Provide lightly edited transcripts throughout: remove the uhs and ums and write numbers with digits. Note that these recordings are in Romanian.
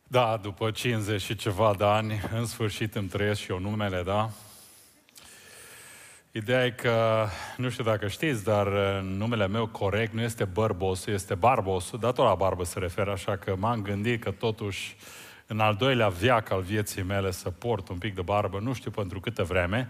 Da, după 50 și ceva de ani, în sfârșit îmi trăiesc și eu numele, da? Ideea e că, nu știu dacă știți, dar numele meu corect nu este Bărbosu, este Barbosu, dar tot la barbă se referă, așa că m-am gândit că totuși în al doilea veac al vieții mele să port un pic de barbă, nu știu pentru câtă vreme.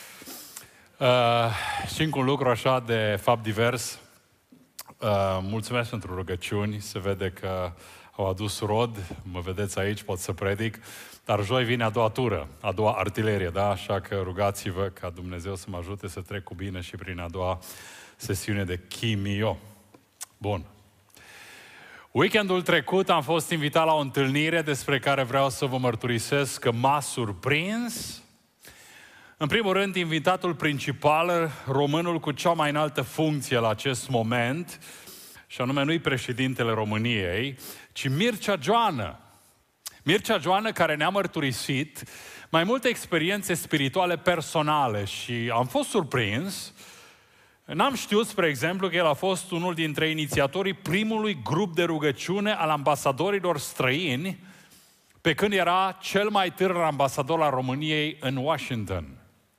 Și încă un lucru așa de fapt divers, mulțumesc pentru rugăciuni, se vede că au adus rod, mă vedeți aici, pot să predic, dar joi vine a doua tură, a doua artilerie, da? Așa că rugați-vă ca Dumnezeu să mă ajute să trec cu bine și prin a doua sesiune de chimio. Bun. Weekendul trecut am fost invitat la o întâlnire despre care vreau să vă mărturisesc că m-a surprins. În primul rând, invitatul principal, românul cu cea mai înaltă funcție la acest moment, și anume nu-i președintele României, ci Mircea Joană. Mircea Joană care ne-a mărturisit mai multe experiențe spirituale personale și am fost surprins. N-am știut, spre exemplu, că el a fost unul dintre inițiatorii primului grup de rugăciune al ambasadorilor străini, pe când era cel mai tânăr ambasador al României în Washington.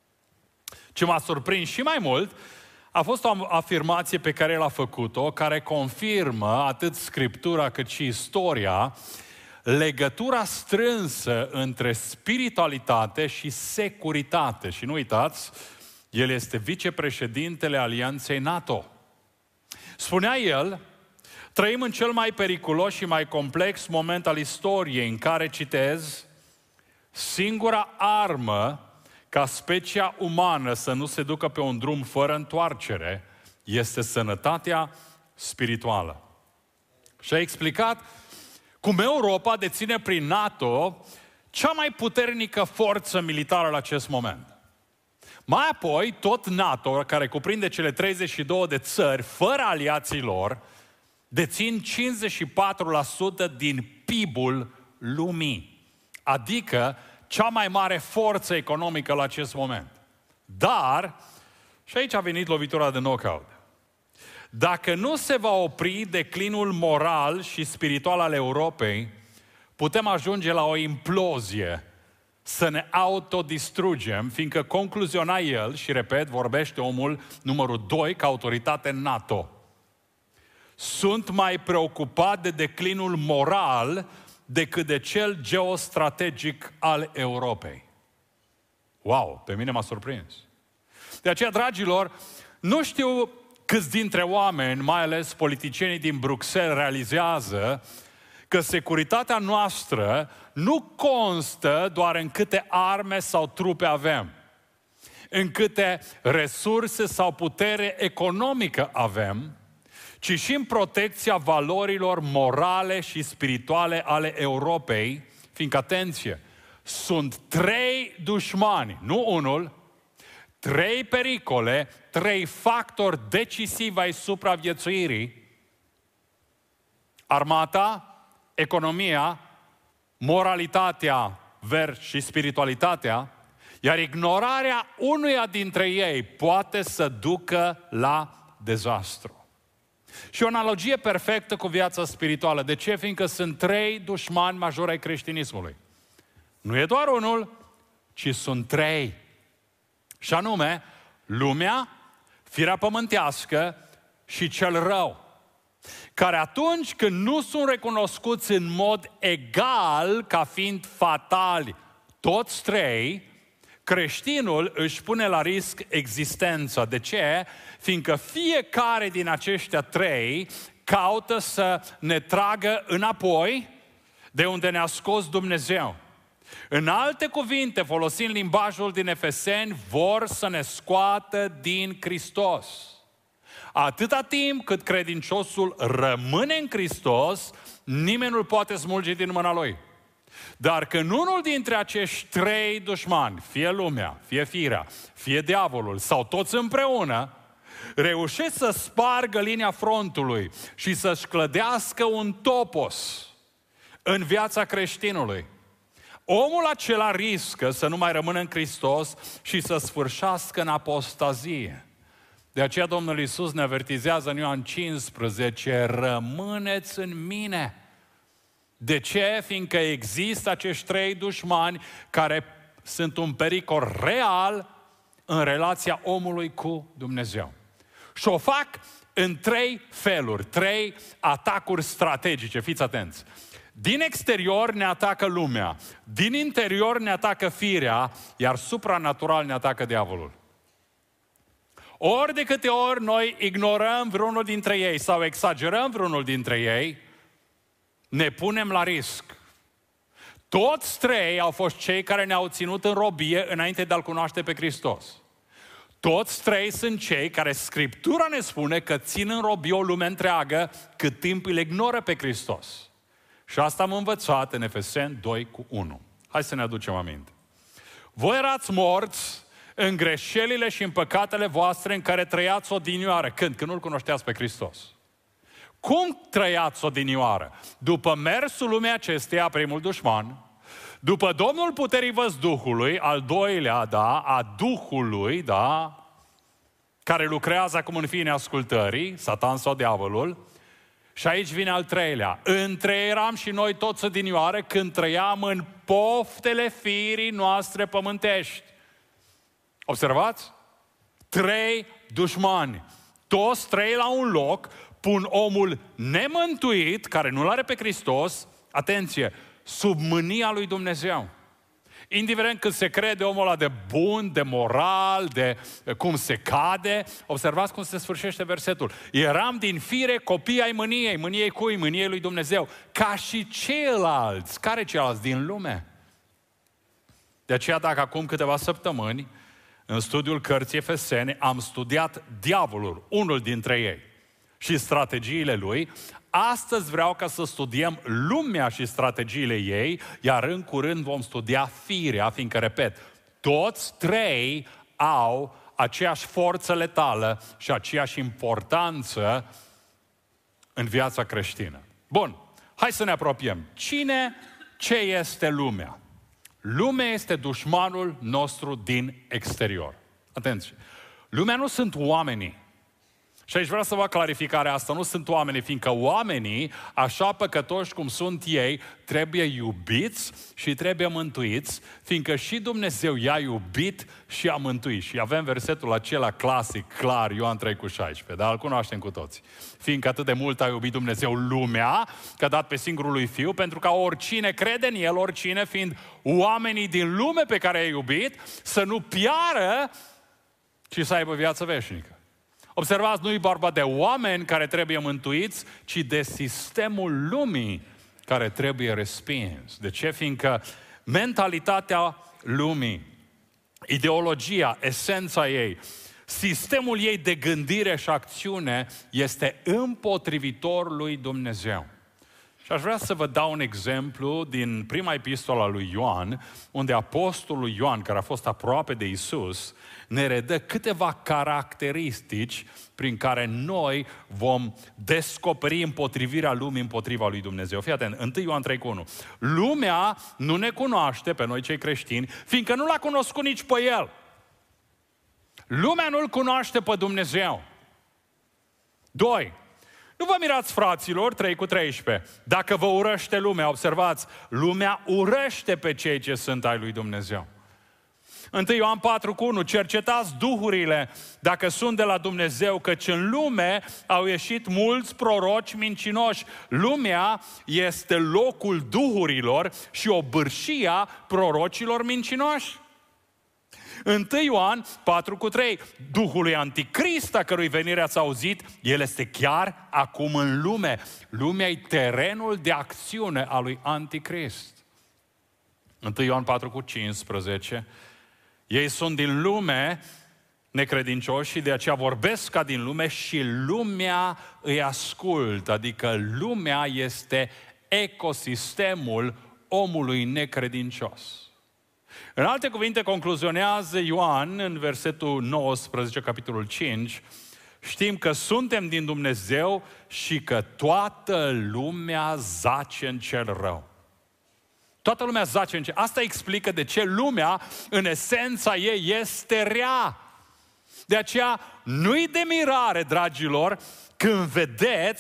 Ce m-a surprins și mai mult a fost o afirmație pe care el a făcut-o, care confirmă atât Scriptura cât și istoria, legătura strânsă între spiritualitate și securitate. Și nu uitați, el este vicepreședintele Alianței NATO. Spunea el, trăim în cel mai periculos și mai complex moment al istoriei în care, citez, singura armă ca specia umană să nu se ducă pe un drum fără întoarcere este sănătatea spirituală. Și a explicat cum Europa deține prin NATO cea mai puternică forță militară la acest moment. Mai apoi, tot NATO, care cuprinde cele 32 de țări, fără aliații lor, dețin 54% din PIB-ul lumii. Adică cea mai mare forță economică la acest moment. Dar, și aici a venit lovitura de knockout, dacă nu se va opri declinul moral și spiritual al Europei, putem ajunge la o implozie, să ne autodistrugem, fiindcă concluziona el, și repet, vorbește omul numărul 2 ca autoritate NATO. Sunt mai preocupat de declinul moral decât de cel geostrategic al Europei. Wow, pe mine m-a surprins. De aceea, dragilor, nu știu câți dintre oameni, mai ales politicienii din Bruxelles, realizează că securitatea noastră nu constă doar în câte arme sau trupe avem, în câte resurse sau putere economică avem, ci și în protecția valorilor morale și spirituale ale Europei, fiindcă, atenție, sunt 3 dușmani, nu unul, 3 pericole, 3 factori decisivi ai supraviețuirii: armata, economia, moralitatea și spiritualitatea, iar ignorarea unuia dintre ei poate să ducă la dezastru. Și o analogie perfectă cu viața spirituală. De ce? Fiindcă sunt 3 dușmani majori ai creștinismului. Nu e doar unul, ci sunt 3. Și anume, lumea, firea pământească și cel rău, care atunci când nu sunt recunoscuți în mod egal ca fiind fatali toți 3, creștinul își pune la risc existența. De ce? Fiindcă fiecare din aceștia 3 caută să ne tragă înapoi de unde ne-a scos Dumnezeu. În alte cuvinte, folosind limbajul din Efeseni, vor să ne scoată din Hristos. Atâta timp cât credinciosul rămâne în Hristos, nimeni nu-l poate smulge din mâna lui. Dar când unul dintre acești 3 dușmani, fie lumea, fie firea, fie diavolul sau toți împreună, reușesc să spargă linia frontului și să-și clădească un topos în viața creștinului, omul acela riscă să nu mai rămână în Hristos și să sfârșească în apostazie. De aceea Domnul Iisus ne avertizează în Ioan 15, rămâneți în mine. De ce? Fiindcă există acești 3 dușmani care sunt un pericol real în relația omului cu Dumnezeu. Și o fac în 3 feluri, 3 atacuri strategice, fiți atenți. Din exterior ne atacă lumea, din interior ne atacă firea, iar supranatural ne atacă diavolul. Ori de câte ori noi ignorăm vreunul dintre ei sau exagerăm vreunul dintre ei, ne punem la risc. Toți 3 au fost cei care ne-au ținut în robie înainte de a-L cunoaște pe Hristos. Toți 3 sunt cei care Scriptura ne spune că țin în robie o lume întreagă cât timp îl ignoră pe Hristos. Și asta am învățat în Efeseni 2:1. Hai să ne aducem aminte. Voi erați morți în greșelile și în păcatele voastre în care trăiați odinioară. Când? Când nu-L cunoșteați pe Hristos. Cum trăiați odinioară? După mersul lumii acesteia, primul dușman, după Domnul puterii văzduhului, al doilea, da, a Duhului, da, care lucrează acum în fiii neascultării, Satan sau diavolul, și aici vine al 3-lea. Între eram și noi toți odinioară când trăiam în poftele firii noastre pământești. Observați? 3 dușmani. Toți 3 la un loc pun omul nemântuit, care nu-L are pe Hristos, atenție, sub mânia lui Dumnezeu. Indiferent cât se crede omul ăla de bun, de moral, de cum se cade, observați cum se sfârșește versetul. Eram din fire copii ai mâniei. Mâniei cui? Mâniei lui Dumnezeu. Ca și ceilalți. Care ceilalți? Din lume. De aceea, dacă acum câteva săptămâni, în studiul cărții Efeseni, am studiat diavolul, unul dintre ei, și strategiile lui, astăzi vreau ca să studiem lumea și strategiile ei, iar în curând vom studia firea, fiindcă, repet, toți 3 au aceeași forță letală și aceeași importanță în viața creștină. Bun, hai să ne apropiem. Ce este lumea? Lumea este dușmanul nostru din exterior. Atenție! Lumea nu sunt oamenii. Și aici vreau să fac clarificarea asta. Nu sunt oamenii, fiindcă oamenii, așa păcătoși cum sunt ei, trebuie iubiți și trebuie mântuiți, fiindcă și Dumnezeu i-a iubit și a mântuit. Și avem versetul acela clasic, clar, Ioan 3:16, dar îl cunoaștem cu toți. Fiindcă atât de mult a iubit Dumnezeu lumea, că a dat pe singurul lui Fiu, pentru ca oricine crede în El, oricine fiind oamenii din lume pe care i-a iubit, să nu piară, ci să aibă viață veșnică. Observați, nu e vorba de oameni care trebuie mântuiți, ci de sistemul lumii care trebuie respins. De ce? Fiindcă mentalitatea lumii, ideologia, esența ei, sistemul ei de gândire și acțiune este împotrivitor lui Dumnezeu. Și aș vrea să vă dau un exemplu din prima epistola lui Ioan, unde apostolul Ioan, care a fost aproape de Isus, ne redă câteva caracteristici prin care noi vom descoperi împotrivirea lumii împotriva lui Dumnezeu. Fii atent, 1 Ioan 3:1. Lumea nu ne cunoaște pe noi cei creștini, fiindcă nu l-a cunoscut nici pe El. Lumea nu-L cunoaște pe Dumnezeu. 2. Nu vă mirați, fraților, 3:13. Dacă vă urăște lumea, observați, lumea urăște pe cei ce sunt ai lui Dumnezeu. 1 Ioan 4:1. Cercetați duhurile dacă sunt de la Dumnezeu, căci în lume au ieșit mulți proroci mincinoși. Lumea este locul duhurilor și obârșia prorocilor mincinoși. 1 Ioan 4:3. Duhului anticrist, a cărui venire ați auzit, el este chiar acum în lume. Lumea e terenul de acțiune a lui anticrist. 1 Ioan 4:15. Ei sunt din lume, necredincioși, și de aceea vorbesc ca din lume și lumea îi ascultă. Adică lumea este ecosistemul omului necredincios. În alte cuvinte, concluzionează Ioan în versetul 19, capitolul 5, știm că suntem din Dumnezeu și că toată lumea zace în cel rău. Toată lumea zace în cel rău. Asta explică de ce lumea, în esența ei, este rea. De aceea, nu-i de mirare, dragilor, când vedeți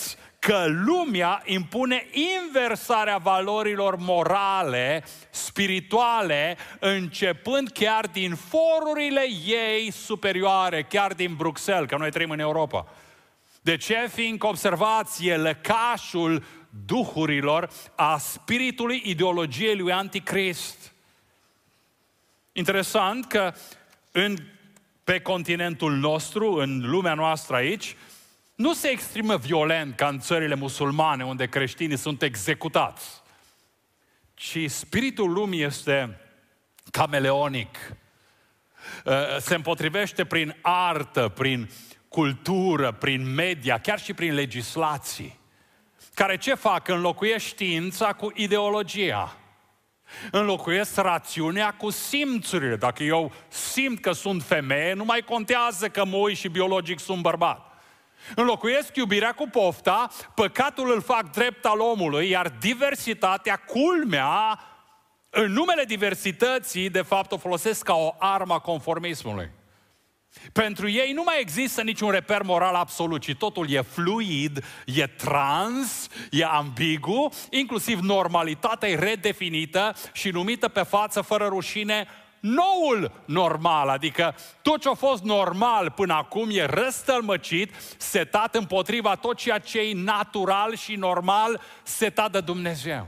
că lumea impune inversarea valorilor morale, spirituale, începând chiar din forurile ei superioare, chiar din Bruxelles, că noi trăim în Europa. De ce? Fiindcă, observați, e lăcașul duhurilor, a spiritului ideologiei lui Anticrist. Interesant că pe continentul nostru, în lumea noastră aici, nu se exprimă violent ca în țările musulmane, unde creștinii sunt executați, ci spiritul lumii este cameleonic. Se împotrivește prin artă, prin cultură, prin media, chiar și prin legislații, care ce fac? Înlocuiesc știința cu ideologia. Înlocuiesc rațiunea cu simțurile. Dacă eu simt că sunt femeie, nu mai contează că mă uit și biologic sunt bărbat. Înlocuiesc iubirea cu pofta, păcatul îl fac drept al omului, iar diversitatea, culmea, în numele diversității, de fapt o folosesc ca o armă a conformismului. Pentru ei nu mai există niciun reper moral absolut, ci totul e fluid, e trans, e ambigu, inclusiv normalitatea e redefinită și numită pe față fără rușine noul normal, adică tot ce a fost normal până acum e răstălmăcit, setat împotriva tot ceea ce e natural și normal setat de Dumnezeu.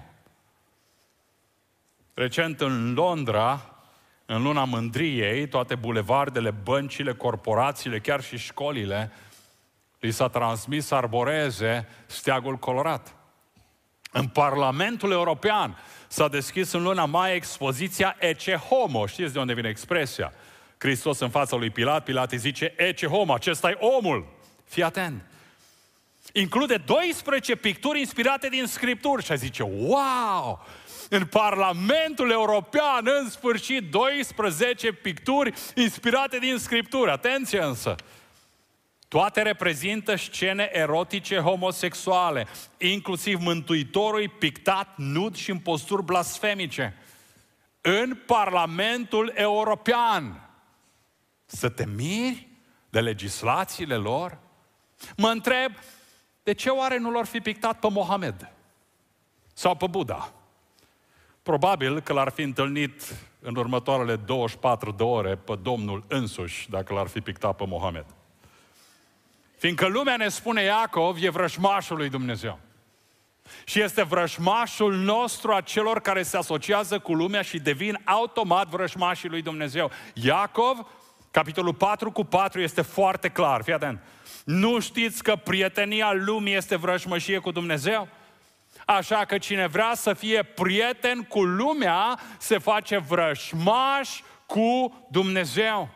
Recent în Londra, în luna mândriei, toate bulevardele, băncile, corporațiile, chiar și școlile, li s-a transmis să arboreze steagul colorat. În Parlamentul European s-a deschis în luna mai expoziția Ecce Homo. Știți de unde vine expresia? Hristos în fața lui Pilat, Pilat îi zice Ecce Homo, acesta e omul. Fii atent. Include 12 picturi inspirate din Scripturi și zice, wow! În Parlamentul European, în sfârșit, 12 picturi inspirate din Scripturi. Atenție însă! Toate reprezintă scene erotice homosexuale, inclusiv Mântuitorul pictat nud și în posturi blasfemice. În Parlamentul European. Să te miri de legislațiile lor? Mă întreb, de ce oare nu l-ar fi pictat pe Mohamed? Sau pe Buddha? Probabil că l-ar fi întâlnit în următoarele 24 de ore pe Domnul însuși, dacă l-ar fi pictat pe Mohamed. Fiindcă lumea, ne spune Iacov, e vrăjmașul lui Dumnezeu. Și este vrăjmașul nostru a celor care se asociază cu lumea și devin automat vrăjmașii lui Dumnezeu. Iacov, capitolul 4:4, este foarte clar. Fii atent. Nu știți că prietenia lumii este vrăjmășie cu Dumnezeu? Așa că cine vrea să fie prieten cu lumea, se face vrăjmaș cu Dumnezeu.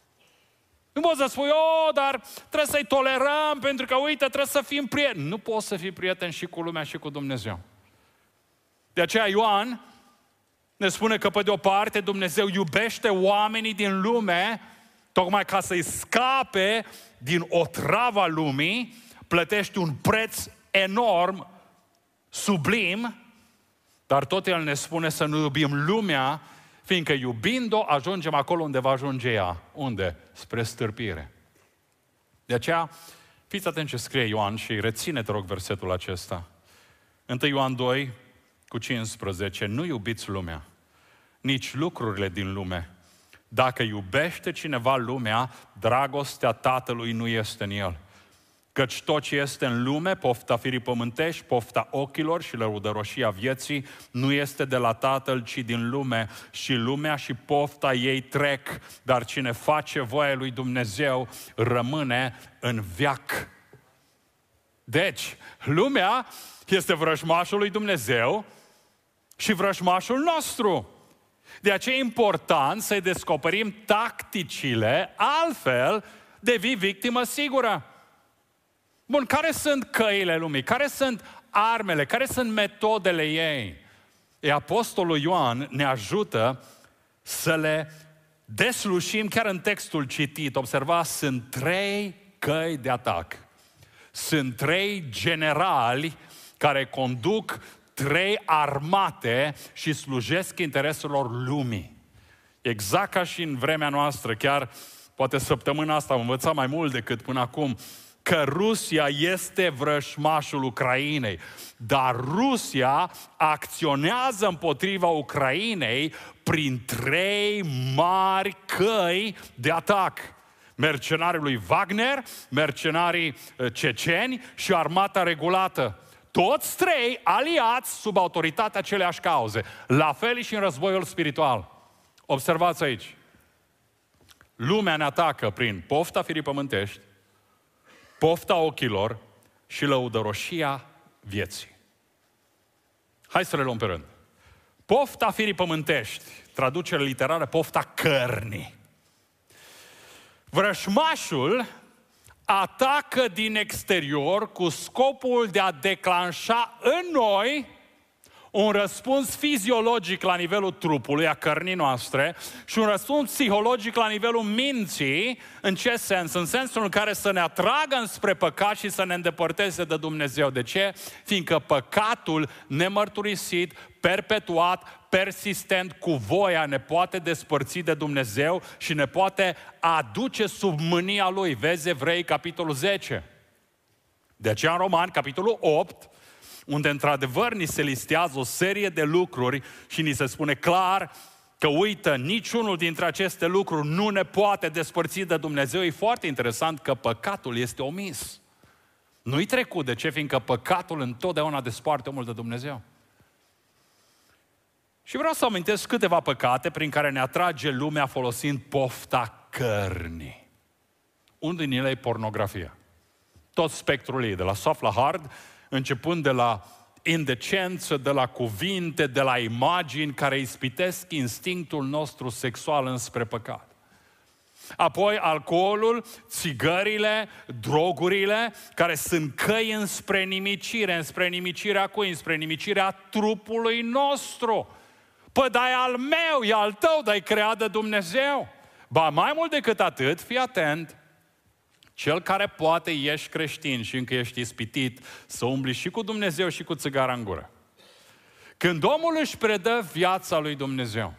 Nu poți să spui, dar trebuie să-i tolerăm, pentru că, uite, trebuie să fim prieteni. Nu poți să fii prieten și cu lumea și cu Dumnezeu. De aceea Ioan ne spune că, pe de o parte, Dumnezeu iubește oamenii din lume, tocmai ca să-i scape din otrava lumii, plătește un preț enorm, sublim, dar tot El ne spune să nu iubim lumea, fiindcă iubind-o ajungem acolo unde va ajunge ea. Unde? Spre stârpire. De aceea, fiți atenți ce scrie Ioan și reține, te rog, versetul acesta. 1 Ioan 2:15. Nu iubiți lumea, nici lucrurile din lume. Dacă iubește cineva lumea, dragostea Tatălui nu este în el. Căci tot ce este în lume, pofta firii pământești, pofta ochilor și lăudăroșia vieții, nu este de la Tatăl, ci din lume. Și lumea și pofta ei trec, dar cine face voia lui Dumnezeu rămâne în veac. Deci, lumea este vrăjmașul lui Dumnezeu și vrăjmașul nostru. De aceea e important să-i descoperim tacticile, altfel devii victimă sigură. Bun, care sunt căile lumii? Care sunt armele? Care sunt metodele ei? Apostolul Ioan ne ajută să le deslușim chiar în textul citit. Observați, sunt 3 căi de atac. Sunt 3 generali care conduc 3 armate și slujesc intereselor lumii. Exact ca și în vremea noastră, chiar poate săptămâna asta am învățat mai mult decât până acum. că Rusia este vrășmașul Ucrainei, dar Rusia acționează împotriva Ucrainei prin 3 mari căi de atac. Mercenarii lui Wagner, mercenarii ceceni și armata regulată. Toți 3 aliați sub autoritatea aceleași cauze. La fel și în războiul spiritual. Observați aici. Lumea ne atacă prin pofta firii pământești, pofta ochilor și lăudăroșia vieții. Hai să le luăm pe rând. Pofta firii pământești, traducere literară, pofta cărnii. Vrășmașul atacă din exterior cu scopul de a declanșa în noi un răspuns fiziologic la nivelul trupului, a cărnii noastre, și un răspuns psihologic la nivelul minții. În ce sens? În sensul în care să ne atragă înspre păcat și să ne îndepărteze de Dumnezeu. De ce? Fiindcă păcatul nemărturisit, perpetuat, persistent, cu voia, ne poate despărți de Dumnezeu și ne poate aduce sub mânia Lui. Vezi Evrei, capitolul 10. De aceea în Romani, capitolul 8, unde într-adevăr ni se listează o serie de lucruri și ni se spune clar că, uită, niciunul dintre aceste lucruri nu ne poate despărți de Dumnezeu. E foarte interesant că păcatul este omis. Nu-i trecut. De ce? Fiindcă păcatul întotdeauna desparte omul de Dumnezeu. Și vreau să amintesc câteva păcate prin care ne atrage lumea folosind pofta cărnii. Unul din ele e pornografia. Tot spectrul ei, de la soft la hard, începând de la indecență, de la cuvinte, de la imagini care ispitesc instinctul nostru sexual înspre păcat. Apoi alcoolul, țigările, drogurile, care sunt căi înspre nimicire. Înspre nimicirea cui? Înspre nimicirea trupului nostru. Păi, dar e al meu, e al tău, dar e creat de Dumnezeu. Ba, mai mult decât atât, fii atent, cel care poate ești creștin și încă ești ispitit să umbli și cu Dumnezeu și cu țigara în gură. Când omul își predă viața lui Dumnezeu,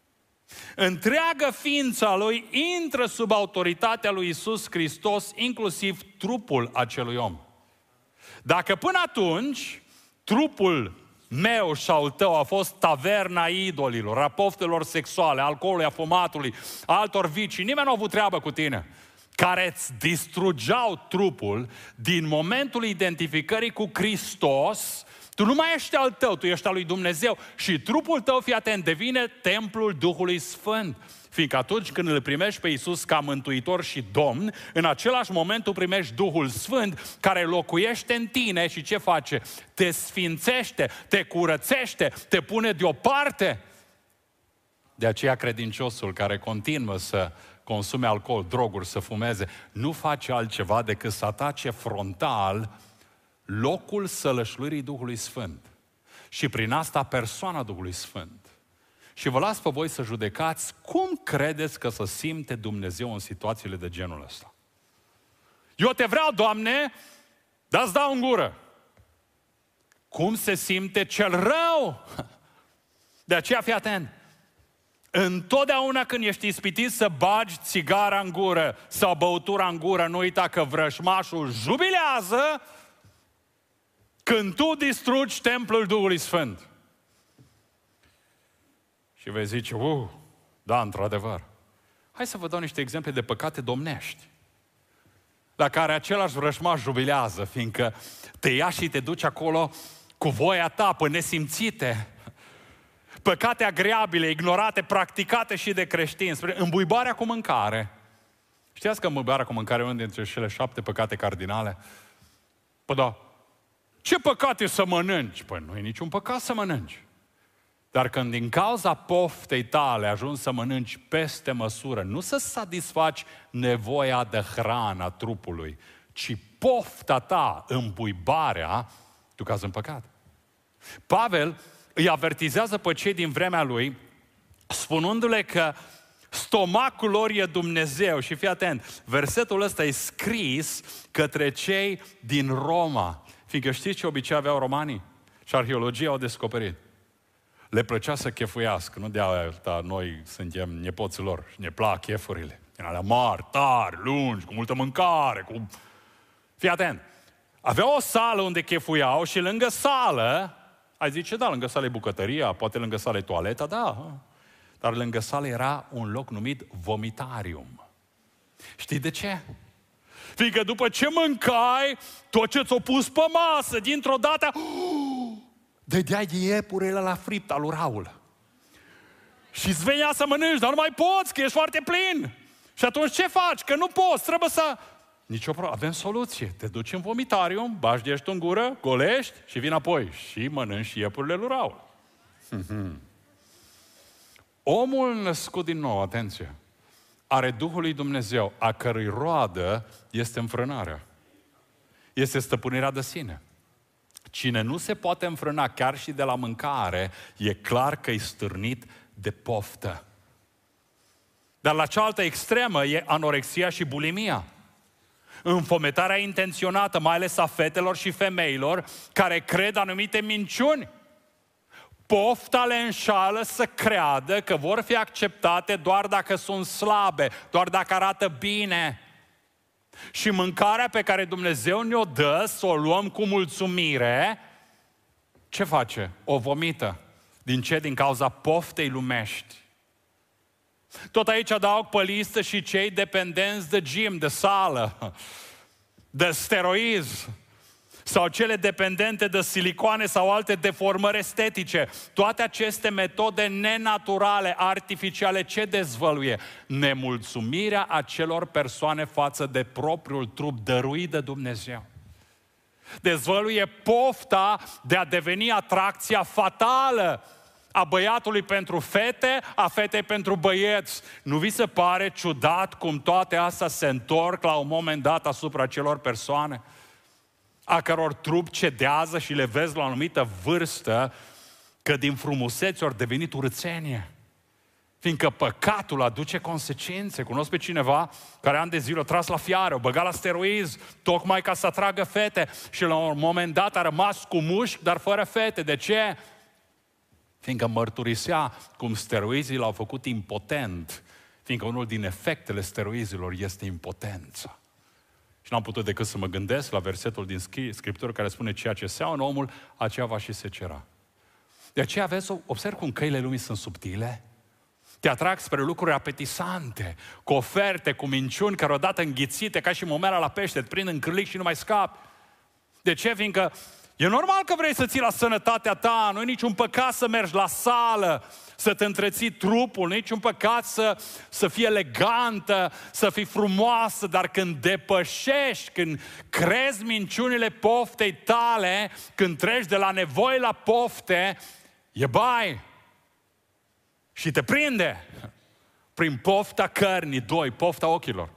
întreaga ființa lui intră sub autoritatea lui Iisus Hristos, inclusiv trupul acelui om. Dacă până atunci trupul meu și al tău a fost taverna idolilor, a poftelor sexuale, alcoolului, a fumatului, altor vicii, nimeni nu a avut treabă cu tine, care îți distrugeau trupul, din momentul identificării cu Hristos, tu nu mai ești al tău, tu ești al lui Dumnezeu și trupul tău, fii atent, devine templul Duhului Sfânt. Fiindcă atunci când îl primești pe Iisus ca Mântuitor și Domn, în același moment tu primești Duhul Sfânt care locuiește în tine și ce face? Te sfințește, te curățește, te pune deoparte. De aceea credinciosul care continuă să consume alcool, droguri, să fumeze, nu face altceva decât să atace frontal locul sălășluirii Duhului Sfânt. Și prin asta persoana Duhului Sfânt. Și vă las pe voi să judecați cum credeți că se simte Dumnezeu în situațiile de genul ăsta. Eu te vreau, Doamne, dar îți dau în gură. Cum se simte cel rău? De aceea fii atent. Întotdeauna când ești ispitit să bagi țigara în gură sau băutura în gură, nu uita că vrăjmașul jubilează când tu distrugi templul Duhului Sfânt. Și vei zice, da, într-adevăr. Hai să vă dau niște exemple de păcate domnești, la care același vrăjmaș jubilează, fiindcă te ia și te duci acolo cu voia ta, pe nesimțite. Păcate agreabile, ignorate, practicate și de creștini, spre îmbuibarea cu mâncare. Știați că îmbuibarea cu mâncare e unul dintre cele 7 păcate cardinale? Păi da, ce păcat e să mănânci? Păi nu e niciun păcat să mănânci. Dar când din cauza poftei tale ajungi să mănânci peste măsură, nu să satisfaci nevoia de hrană a trupului, ci pofta ta, îmbuibarea, tu cazi în păcat. Pavel îi avertizează pe cei din vremea lui, spunându-le că stomacul lor e Dumnezeu. Și fii atent, versetul ăsta e scris către cei din Roma. Fiindcă știți ce obicei aveau romanii? Și arheologia au descoperit. Le plăcea să chefuiască, nu de aia noi suntem nepoții lor și ne plac chefurile. Din alea mari, tari, lungi, cu multă mâncare, cu... Fii atent. Avea o sală unde chefuiau și lângă sală, ai zice, da, lângă sală e bucătăria, poate lângă sală e toaleta, da. Dar lângă sală era un loc numit vomitarium. Știi de ce? Fiindcă după ce mâncai, tot ce ți-o pus pe masă, dintr-o dată, dădeai de iepurele la fript al lui Raul. Și îți venea să mănânci, dar nu mai poți, că ești foarte plin. Și atunci ce faci? Că nu poți, trebuie să... Nicio problemă, avem soluție. Te duci în vomitarium, bagi de în gură, golești și vii înapoi. Și mănânci iepurile lui Raul. Omul născut din nou, atenție, are Duhul lui Dumnezeu, a cărui roadă este înfrânarea. Este stăpânirea de sine. Cine nu se poate înfrâna chiar și de la mâncare, e clar că e stârnit de poftă. Dar la cealaltă extremă e anorexia și bulimia. Înfometarea intenționată, mai ales a fetelor și femeilor, care cred anumite minciuni. Pofta le înșală să creadă că vor fi acceptate doar dacă sunt slabe, doar dacă arată bine. Și mâncarea pe care Dumnezeu ne-o dă, să o luăm cu mulțumire, ce face? O vomită. Din ce? Din cauza poftei lumești. Tot aici adaug pe listă și cei dependenți de gym, de sală, de steroizi, sau cele dependente de silicoane sau alte deformări estetice. Toate aceste metode nenaturale, artificiale, ce dezvăluie? Nemulțumirea acelor persoane față de propriul trup dăruit de Dumnezeu. Dezvăluie pofta de a deveni atracția fatală a băiatului pentru fete, a fetei pentru băieți. Nu vi se pare ciudat cum toate astea se întorc la un moment dat asupra celor persoane a căror trup cedează și le vezi la o anumită vârstă că din frumusețe ori devenit urățenie? Fiindcă păcatul aduce consecințe. Cunosc pe cineva care ani de zile a tras la fiară, o băga la steroizi, tocmai ca să atragă fete și la un moment dat a rămas cu mușchi, dar fără fete. De ce? Fiindcă mărturisea cum steroizii l-au făcut impotent, fiindcă unul din efectele steroizilor este impotența. Și n-am putut decât să mă gândesc la versetul din Scriptură care spune ceea ce seamănă omul, aceea va și secera. De aceea vezi, observ cum căile lumii sunt subtile. Te atrag spre lucruri apetisante, cu oferte, cu minciuni care odată înghițite, ca și momeala la pește, te prind în cârlic și nu mai scapi. De ce? Fiindcă e normal că vrei să ții la sănătatea ta, nu e niciun păcat să mergi la sală, să te întreții trupul, nu e niciun păcat să fii elegantă, să fii frumoasă, dar când depășești, când crezi minciunile poftei tale, când treci de la nevoi la pofte, e bai și te prinde prin pofta cărnii, pofta ochilor.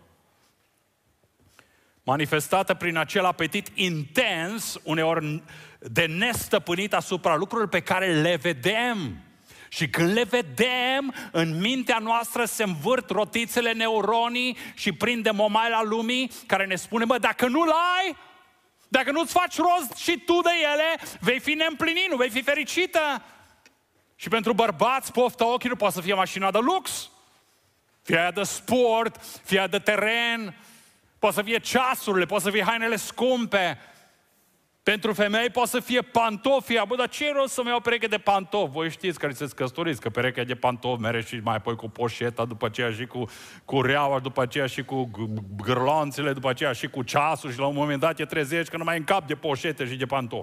Manifestată prin acel apetit intens, uneori de nestăpânit asupra lucrurilor pe care le vedem. Și când le vedem, în mintea noastră se învârt rotițele neuronii și prinde momaila lumii care ne spune, dacă nu-l ai, dacă nu-ți faci rost și tu de ele, vei fi neîmplinit, nu vei fi fericită. Și pentru bărbați, pofta ochilor poate să fie mașina de lux, fie aia de sport, fie aia de teren, poate să fie ceasurile, poate să fie hainele scumpe. Pentru femei poate să fie pantofii. Dar ce rost să-mi iau o pereche de pantofi? Voi știți care se căsătoriți, că perechea de pantofi mere și mai apoi cu poșeta, după aceea și cu reaua, după aceea și cu gârlanțele, după aceea și cu ceasul și la un moment dat te trezești că nu mai încap de poșete și de pantofi.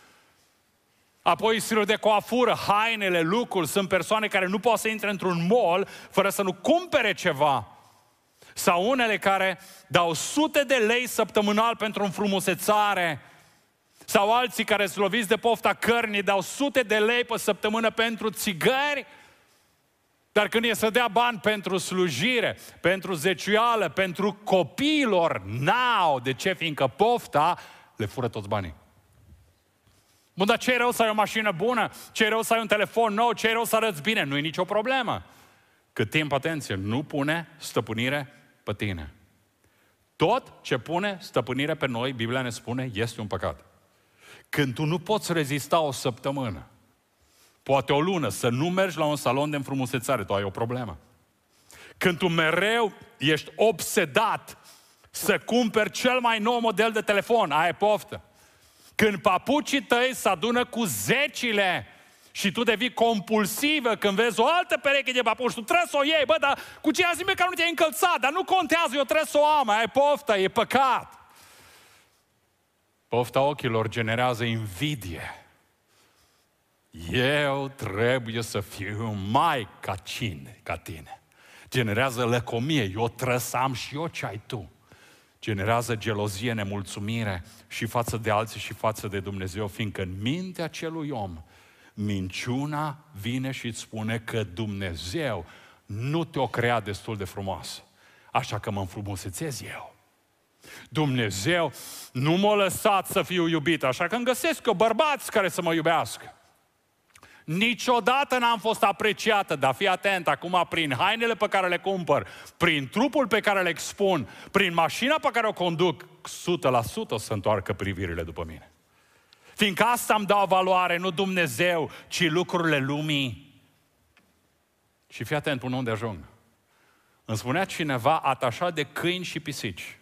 Apoi stilul de coafură, hainele, lucruri, sunt persoane care nu pot să intre într-un mall fără să nu cumpere ceva. Sau unele care dau sute de lei săptămânal pentru înfrumusețare. Sau alții care sunt loviți de pofta cărnii, dau sute de lei pe săptămână pentru țigări. Dar când e să dea bani pentru slujire, pentru zeciuială, pentru copiilor, n-au. De ce? Fiindcă pofta le fură toți banii. Bun, dar ce-i rău să ai o mașină bună? Ce-i rău să ai un telefon nou? Ce-i rău să arăți bine? Nu e nicio problemă. Cât timp, atenție, nu pune stăpânire pe tine. Tot ce pune stăpânire pe noi, Biblia ne spune, este un păcat. Când tu nu poți rezista o săptămână, poate o lună, să nu mergi la un salon de înfrumusețare, tu ai o problemă. Când tu mereu ești obsedat Să cumperi cel mai nou model de telefon, aia e poftă. Când papucii tăi se adună cu zecile și tu devii compulsivă când vezi o altă pereche de papuci, tu trebuie să o iei, dar cu ce zi că nu te-ai încălțat, dar nu contează, eu trebuie să o am, aia e poftă, e păcat. Pofta ochilor generează invidie. Eu trebuie să fiu mai ca tine. Generează lăcomie, eu trebuie să am și eu ce ai tu. Generează gelozie, nemulțumire și față de alții și față de Dumnezeu, fiindcă în mintea acelui om, minciuna vine și îți spune că Dumnezeu nu te-o crea destul de frumoasă. Așa că mă înfrumusețez eu. Dumnezeu nu m-a lăsat să fiu iubit, așa că îmi găsesc eu bărbați care să mă iubească. Niciodată n-am fost apreciată, dar fii atent, acum prin hainele pe care le cumpăr, prin trupul pe care le expun, prin mașina pe care o conduc, 100% o să întoarcă privirile după mine. Fiindcă asta îmi dau valoare, nu Dumnezeu, ci lucrurile lumii. Și fii atent până unde ajung. Îmi spunea cineva atașat de câini și pisici.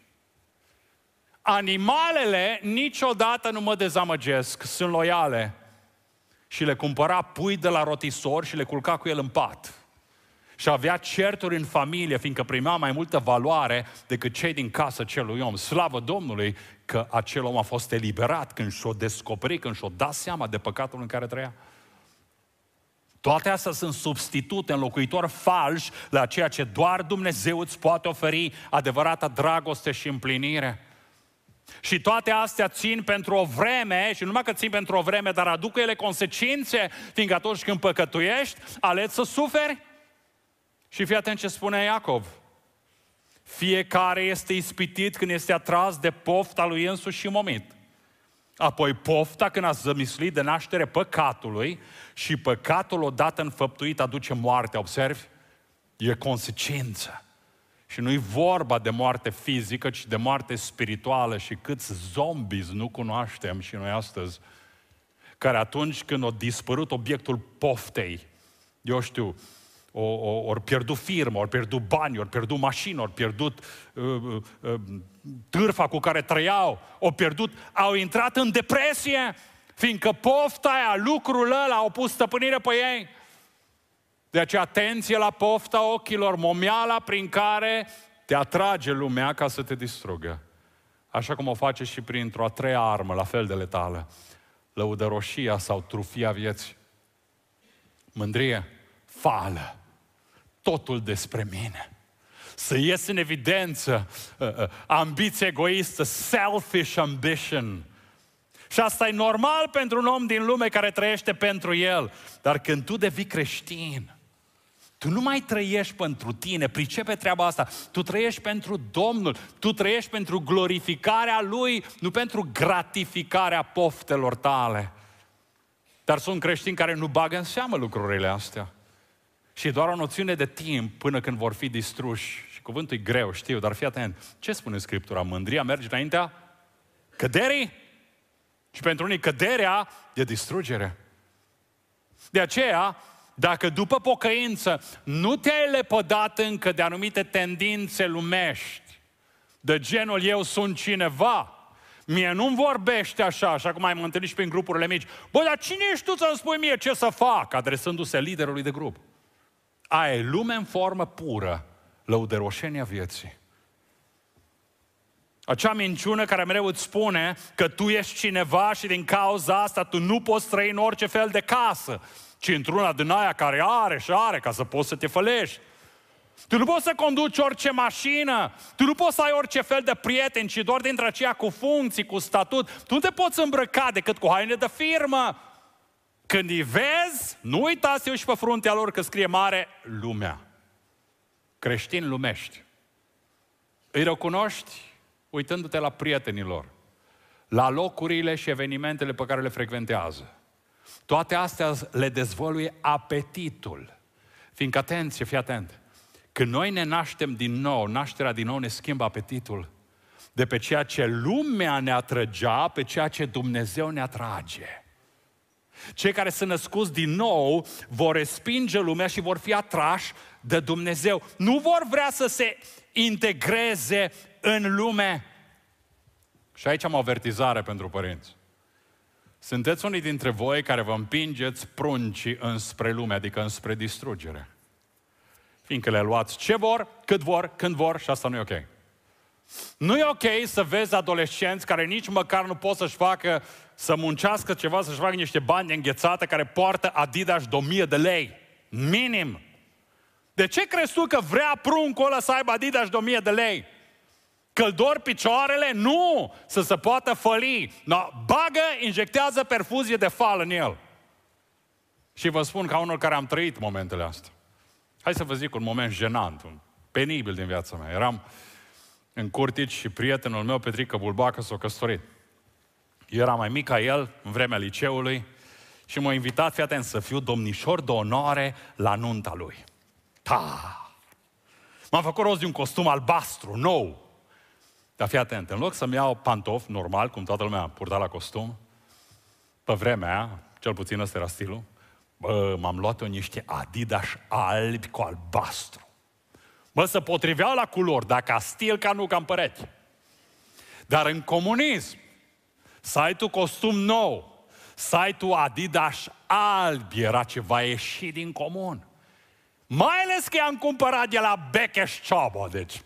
Animalele niciodată nu mă dezamăgesc, sunt loiale. Și le cumpăra pui de la rotisor și le culca cu el în pat. Și avea certuri în familie, fiindcă primea mai multă valoare decât cei din casă celui om. Slavă Domnului că acel om a fost eliberat când și-o descoperit, când și-o dat seama de păcatul în care trăia. Toate astea sunt substitute, înlocuitori falși la ceea ce doar Dumnezeu îți poate oferi, adevărata dragoste și împlinire. Și toate astea țin pentru o vreme, și nu numai că țin pentru o vreme, dar aduc ele consecințe, fiindcă atunci când păcătuiești, aleți să suferi. Și fii atent ce spune Iacov. Fiecare este ispitit când este atras de pofta lui însuși și momit. Apoi pofta când a zămislit de naștere păcatului și păcatul odată înfăptuit aduce moartea. Observi? E consecință. Și nu-i vorba de moarte fizică, ci de moarte spirituală. Și câți zombies nu cunoaștem și noi astăzi, care atunci când a dispărut obiectul poftei, eu știu, ori pierdut firmă, ori pierdut bani, ori pierdut mașină, ori pierdut târfa cu care trăiau, au intrat în depresie, fiindcă pofta aia, lucrul ăla, au pus stăpânire pe ei. De aceea, atenție la pofta ochilor, momeala prin care te atrage lumea ca să te distrugă. Așa cum o face și printr-o a treia armă, la fel de letală, lăudăroșia sau trufia vieții. Mândrie, fală, totul despre mine. Să ies în evidență ambiție egoistă, selfish ambition. Și asta e normal pentru un om din lume care trăiește pentru el. Dar când tu devii creștin, tu nu mai trăiești pentru tine, pricepe treaba asta. Tu trăiești pentru Domnul, tu trăiești pentru glorificarea Lui, nu pentru gratificarea poftelor tale. Dar sunt creștini care nu bagă în seamă lucrurile astea. Și e doar o noțiune de timp până când vor fi distruși. Și cuvântul e greu, știu, dar fii atent. Ce spune Scriptura? Mândria merge înaintea căderii? Și pentru unii căderea e distrugere. De aceea, dacă după pocăință nu te-ai lepădat încă de anumite tendințe lumești, de genul eu sunt cineva, mie nu-mi vorbește așa cum ai mă întâlnit și prin grupurile mici. Bă, dar cine ești tu să-mi spui mie ce să fac? Adresându-se liderului de grup. Aia e lume în formă pură, lăudăroșenia vieții. Acea minciună care mereu îți spune că tu ești cineva și din cauza asta tu nu poți trăi în orice fel de casă, ci într-una din aia care are ca să poți să te fălești. Tu nu poți să conduci orice mașină, tu nu poți să ai orice fel de prieteni, ci doar dintre aceia cu funcții, cu statut. Tu nu te poți îmbrăca decât cu haine de firmă. Când îi vezi, nu uita să uiți pe fruntea lor că scrie mare lumea. Creștini lumești. Îi recunoști uitându-te la prietenii lor, la locurile și evenimentele pe care le frecventează. Toate astea le dezvăluie apetitul. Fiindcă, atenție, fii atent, când noi ne naștem din nou, nașterea din nou ne schimbă apetitul de pe ceea ce lumea ne atrăgea, pe ceea ce Dumnezeu ne atrage. Cei care sunt născuți din nou vor respinge lumea și vor fi atrași de Dumnezeu. Nu vor vrea să se integreze în lume. Și aici am o avertizare pentru părinți. Sunteți unii dintre voi care vă împingeți pruncii înspre lume, adică înspre distrugere. Fiindcă le luați ce vor, cât vor, când vor și asta nu e ok. Nu e ok să vezi adolescenți care nici măcar nu pot să muncească ceva, să-și facă niște bani de înghețată, care poartă Adidas de 1000 de lei. Minim. De ce crezi tu că vrea pruncul ăla să aibă Adidas de 1000 de lei? Că-l dor picioarele? Nu! Să se poată făli. No, bagă, injectează perfuzie de fal în el. Și vă spun ca unul care am trăit momentele astea. Hai să vă zic un moment jenant, un penibil din viața mea. Eram în Curtici și prietenul meu, Petrică Bulbacă, s-a căsătorit. Eu eram mai mic ca el, în vremea liceului, și m-a invitat, fii atent, să fiu domnișor de onoare la nunta lui. M-am făcut rost de un costum albastru, nou. Dar fii atent, în loc să-mi iau pantofi, normal, cum toată lumea purta la costum, pe vremea aia, cel puțin ăsta era stilul, m-am luat eu niște Adidas albi cu albastru. Se potriveau la culori, dar ca stil, ca nu, ca în perechi. Dar în comunism, să ai tu costum nou, să ai tu Adidas albi, era ceva ieșit din comun. Mai ales că i-am cumpărat de la Becheș Ciobo, deci...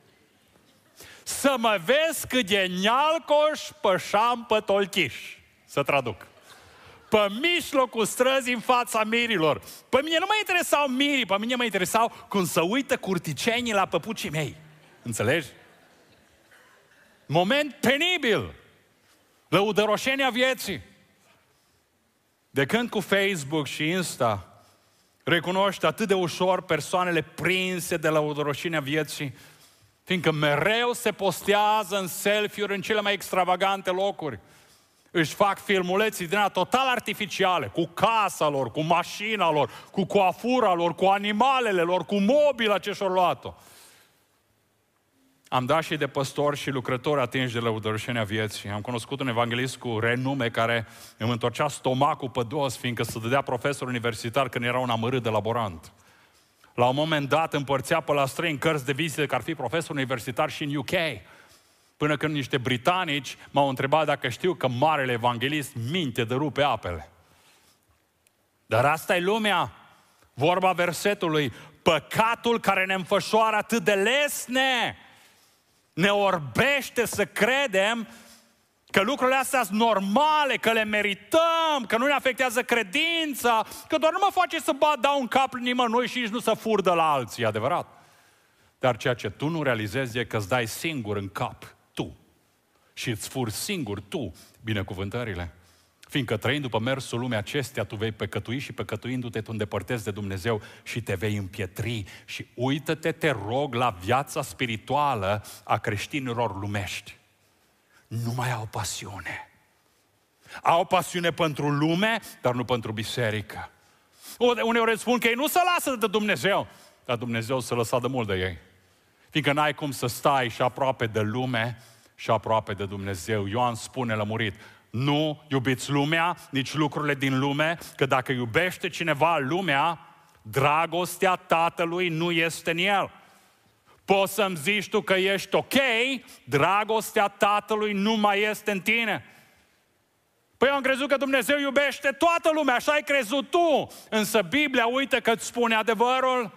Să mă vezi cât de nealcoș pășam pe tolchiș. Să traduc. Pe mijlocul străzii în fața mirilor. Pe mine nu mă interesau mirii, pe mine mă interesau cum să uită curticenii la păpucii mei. Înțelegi? Moment penibil. Lăudăroșenia vieții. De când cu Facebook și Insta recunoști atât de ușor persoanele prinse de lăudăroșenia vieții, fiindcă mereu se postează în selfie-uri în cele mai extravagante locuri. Își fac filmuleții din total artificiale, cu casa lor, cu mașina lor, cu coafura lor, cu animalele lor, cu mobila ce și-au luat-o. Am dat și de păstori și lucrători atinși de lăudăroșenia vieții. Am cunoscut un evanghelist cu renume care îmi întorcea stomacul pe dos, fiindcă se dădea profesor universitar când era un amărât de laborant. La un moment dat împărțea pe la străini cărți de vizite că ar fi profesor universitar și în UK. Până când niște britanici m-au întrebat dacă știu că marele evanghelist minte de rupe apele. Dar asta e lumea. Vorba versetului. Păcatul care ne înfășoară atât de lesne ne orbește să credem că lucrurile astea sunt normale, că le merităm, că nu ne afectează credința, că doar nu mă face să dau un cap nimănui și nici nu să fur de la alții, adevărat. Dar ceea ce tu nu realizezi e că îți dai singur în cap, tu. Și îți furi singur tu binecuvântările. Fiindcă trăind după mersul lumii acestea, tu vei păcătui și păcătuindu-te tu îndepărtezi de Dumnezeu și te vei împietri. Și uită-te, te rog, la viața spirituală a creștinilor lumești. Nu mai au pasiune. Au pasiune pentru lume, dar nu pentru biserică. Uneori spun că ei nu se lasă de Dumnezeu, dar Dumnezeu se lăsa de mult de ei. Fiindcă n-ai cum să stai și aproape de lume și aproape de Dumnezeu. Ioan spune lămurit, nu iubiți lumea, nici lucrurile din lume, că dacă iubește cineva lumea, dragostea Tatălui nu este în el. Poți să-mi zici tu că ești ok, dragostea Tatălui nu mai este în tine. Păi eu am crezut că Dumnezeu iubește toată lumea, așa ai crezut tu. Însă Biblia, uite că îți spune adevărul.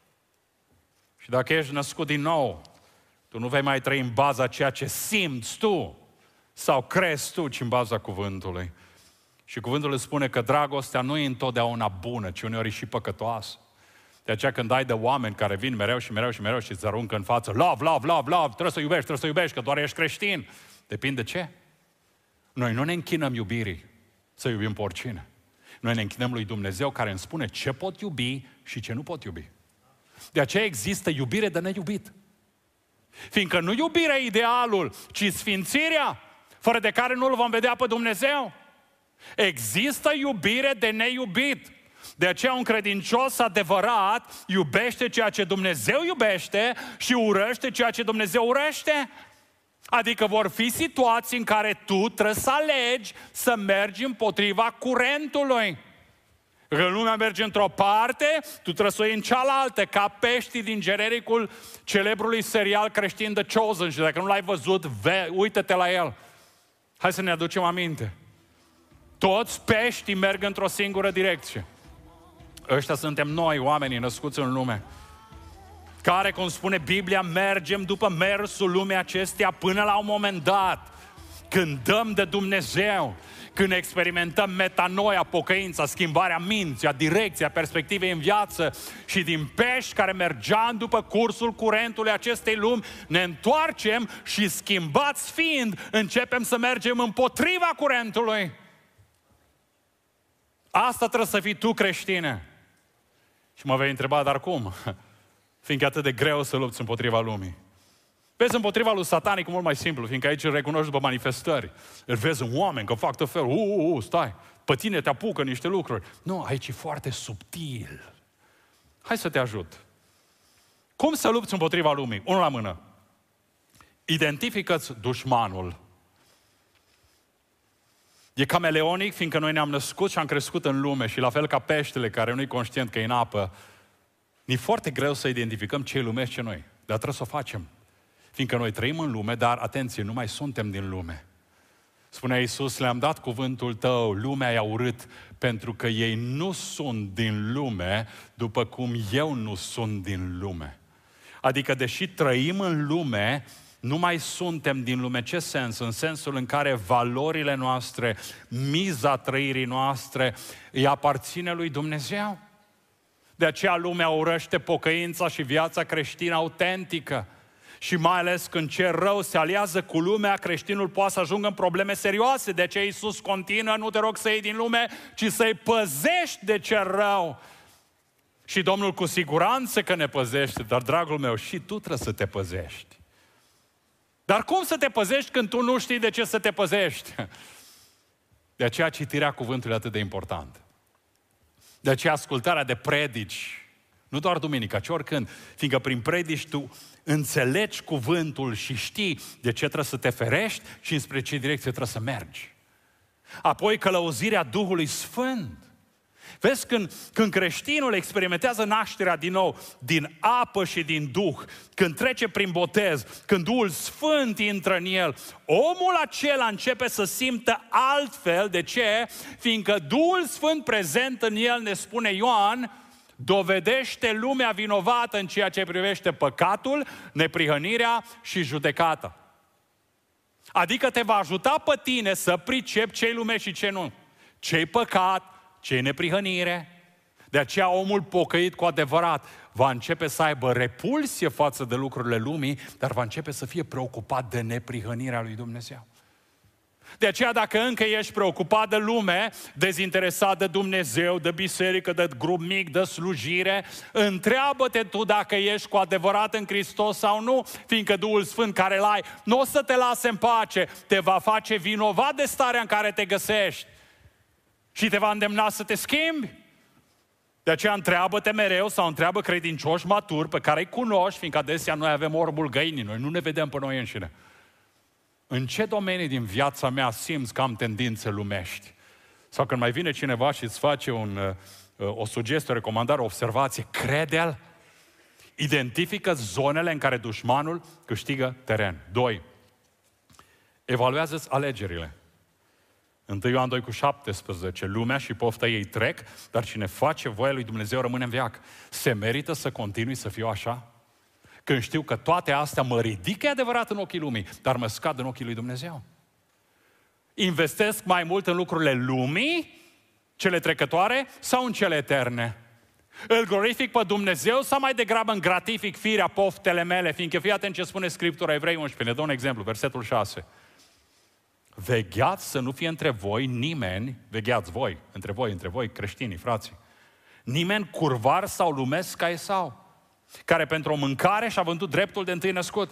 Și dacă ești născut din nou, tu nu vei mai trăi în baza ceea ce simți tu sau crezi tu, ci în baza cuvântului. Și cuvântul îți spune că dragostea nu e întotdeauna bună, ci uneori e și păcătoasă. De aceea când ai de oameni care vin mereu și mereu și mereu și îți aruncă în față, love, love, love, love, trebuie să iubești, că doar ești creștin. Depinde ce? Noi nu ne închinăm iubirii să iubim pe oricine. Noi ne închinăm lui Dumnezeu care îmi spune ce pot iubi și ce nu pot iubi. De aceea există iubire de neiubit. Fiindcă nu iubirea e idealul, ci sfințirea, fără de care nu-L vom vedea pe Dumnezeu. Există iubire de neiubit. De aceea un credincios adevărat iubește ceea ce Dumnezeu iubește și urăște ceea ce Dumnezeu urăște. Adică vor fi situații în care tu trebuie să alegi să mergi împotriva curentului. Că lumea merge într-o parte, tu trebuie să o iei în cealaltă, ca peștii din genericul celebrului serial creștin The Chosen. Și dacă nu l-ai văzut, uită-te la el. Hai să ne aducem aminte. Toți peștii merg într-o singură direcție. Ăștia suntem noi, oamenii născuți în lume, care, cum spune Biblia, mergem după mersul lumii acesteia până la un moment dat, când dăm de Dumnezeu, când experimentăm metanoia, pocăința, schimbarea minții, a direcției, a perspectivei în viață și din pești care mergeam după cursul curentului acestei lumi, ne întoarcem și, schimbați fiind, începem să mergem împotriva curentului. Asta trebuie să fii tu, creștine. Și mă vei întreba, dar cum? Fiindcă e atât de greu să lupți împotriva lumii. Vezi, împotriva lui Satanic e mult mai simplu, fiindcă aici îl recunoști după manifestări. Îl vezi în oameni că fac tot felul, stai, pe tine te apucă niște lucruri. Nu, aici e foarte subtil. Hai să te ajut. Cum să lupți împotriva lumii? Unul la mână. Identifică-ți dușmanul. E cameleonic, fiindcă noi ne-am născut și am crescut în lume și la fel ca peștele care nu e conștient că e în apă, e foarte greu să identificăm ce e lumesc, ce noi. Dar trebuie să o facem. Fiindcă noi trăim în lume, dar, atenție, nu mai suntem din lume. Spunea Iisus, le-am dat cuvântul tău, lumea i-a urât, pentru că ei nu sunt din lume, după cum eu nu sunt din lume. Adică, deși trăim în lume, nu mai suntem din lume. Ce sens? În sensul în care valorile noastre, miza trăirii noastre, îi aparține lui Dumnezeu. De aceea lumea urăște pocăința și viața creștină autentică. Și mai ales când ce rău se aliază cu lumea, creștinul poate să ajungă în probleme serioase. De aceea Iisus continuă, nu te rog să iei din lume, ci să-i păzești de ce rău. Și Domnul cu siguranță că ne păzește, dar, dragul meu, și tu trebuie să te păzești. Dar cum să te păzești când tu nu știi de ce să te păzești? De aceea citirea cuvântului e atât de important. De aceea ascultarea de predici, nu doar duminica, ci oricând, fiindcă prin predici tu înțelegi cuvântul și știi de ce trebuie să te ferești și înspre ce direcție trebuie să mergi. Apoi călăuzirea Duhului Sfânt. Vezi, când creștinul experimentează nașterea din nou, din apă și din Duh, când trece prin botez, când Duhul Sfânt intră în el, omul acela începe să simtă altfel. De ce? Fiindcă Duhul Sfânt prezent în el, ne spune Ioan, dovedește lumea vinovată în ceea ce privește păcatul, neprihănirea și judecata. Adică te va ajuta pe tine să pricepi ce-i lume și ce nu. Ce-i păcat, ce-i neprihănire. De aceea omul pocăit cu adevărat va începe să aibă repulsie față de lucrurile lumii, dar va începe să fie preocupat de neprihănirea lui Dumnezeu. De aceea dacă încă ești preocupat de lume, dezinteresat de Dumnezeu, de biserică, de grup mic, de slujire, întreabă-te tu dacă ești cu adevărat în Hristos sau nu, fiindcă Duhul Sfânt care l-ai nu o să te lase în pace, te va face vinovat de starea în care te găsești și te va îndemna să te schimbi. De aceea întreabă-te mereu sau întreabă credincioși maturi pe care îi cunoști, fiindcă adesea noi avem orbul găinii, noi nu ne vedem pe noi înșine. În ce domenii din viața mea simți că am tendințe lumești? Sau când mai vine cineva și îți face o sugestie, o recomandare, o observație, crede-l, identifică zonele în care dușmanul câștigă teren. 2. Evaluează-ți alegerile. 1 Ioan 2:17, lumea și pofta ei trec, dar cine face voia lui Dumnezeu rămâne în veac. Se merită să continui să fiu așa? Când știu că toate astea mă ridică, e adevărat, în ochii lumii, dar mă scad în ochii lui Dumnezeu. Investesc mai mult în lucrurile lumii, cele trecătoare, sau în cele eterne? Îl glorific pe Dumnezeu sau mai degrabă îmi gratific firea, poftele mele? Fiindcă fii atent ce spune Scriptura, Evrei 11, ne dă un exemplu, versetul 6. Vegheați să nu fie între voi nimeni, vegheați voi, între voi creștinii, frații, nimeni curvar sau lumesc ca Esau, care pentru o mâncare și-a vândut dreptul de întâi născut.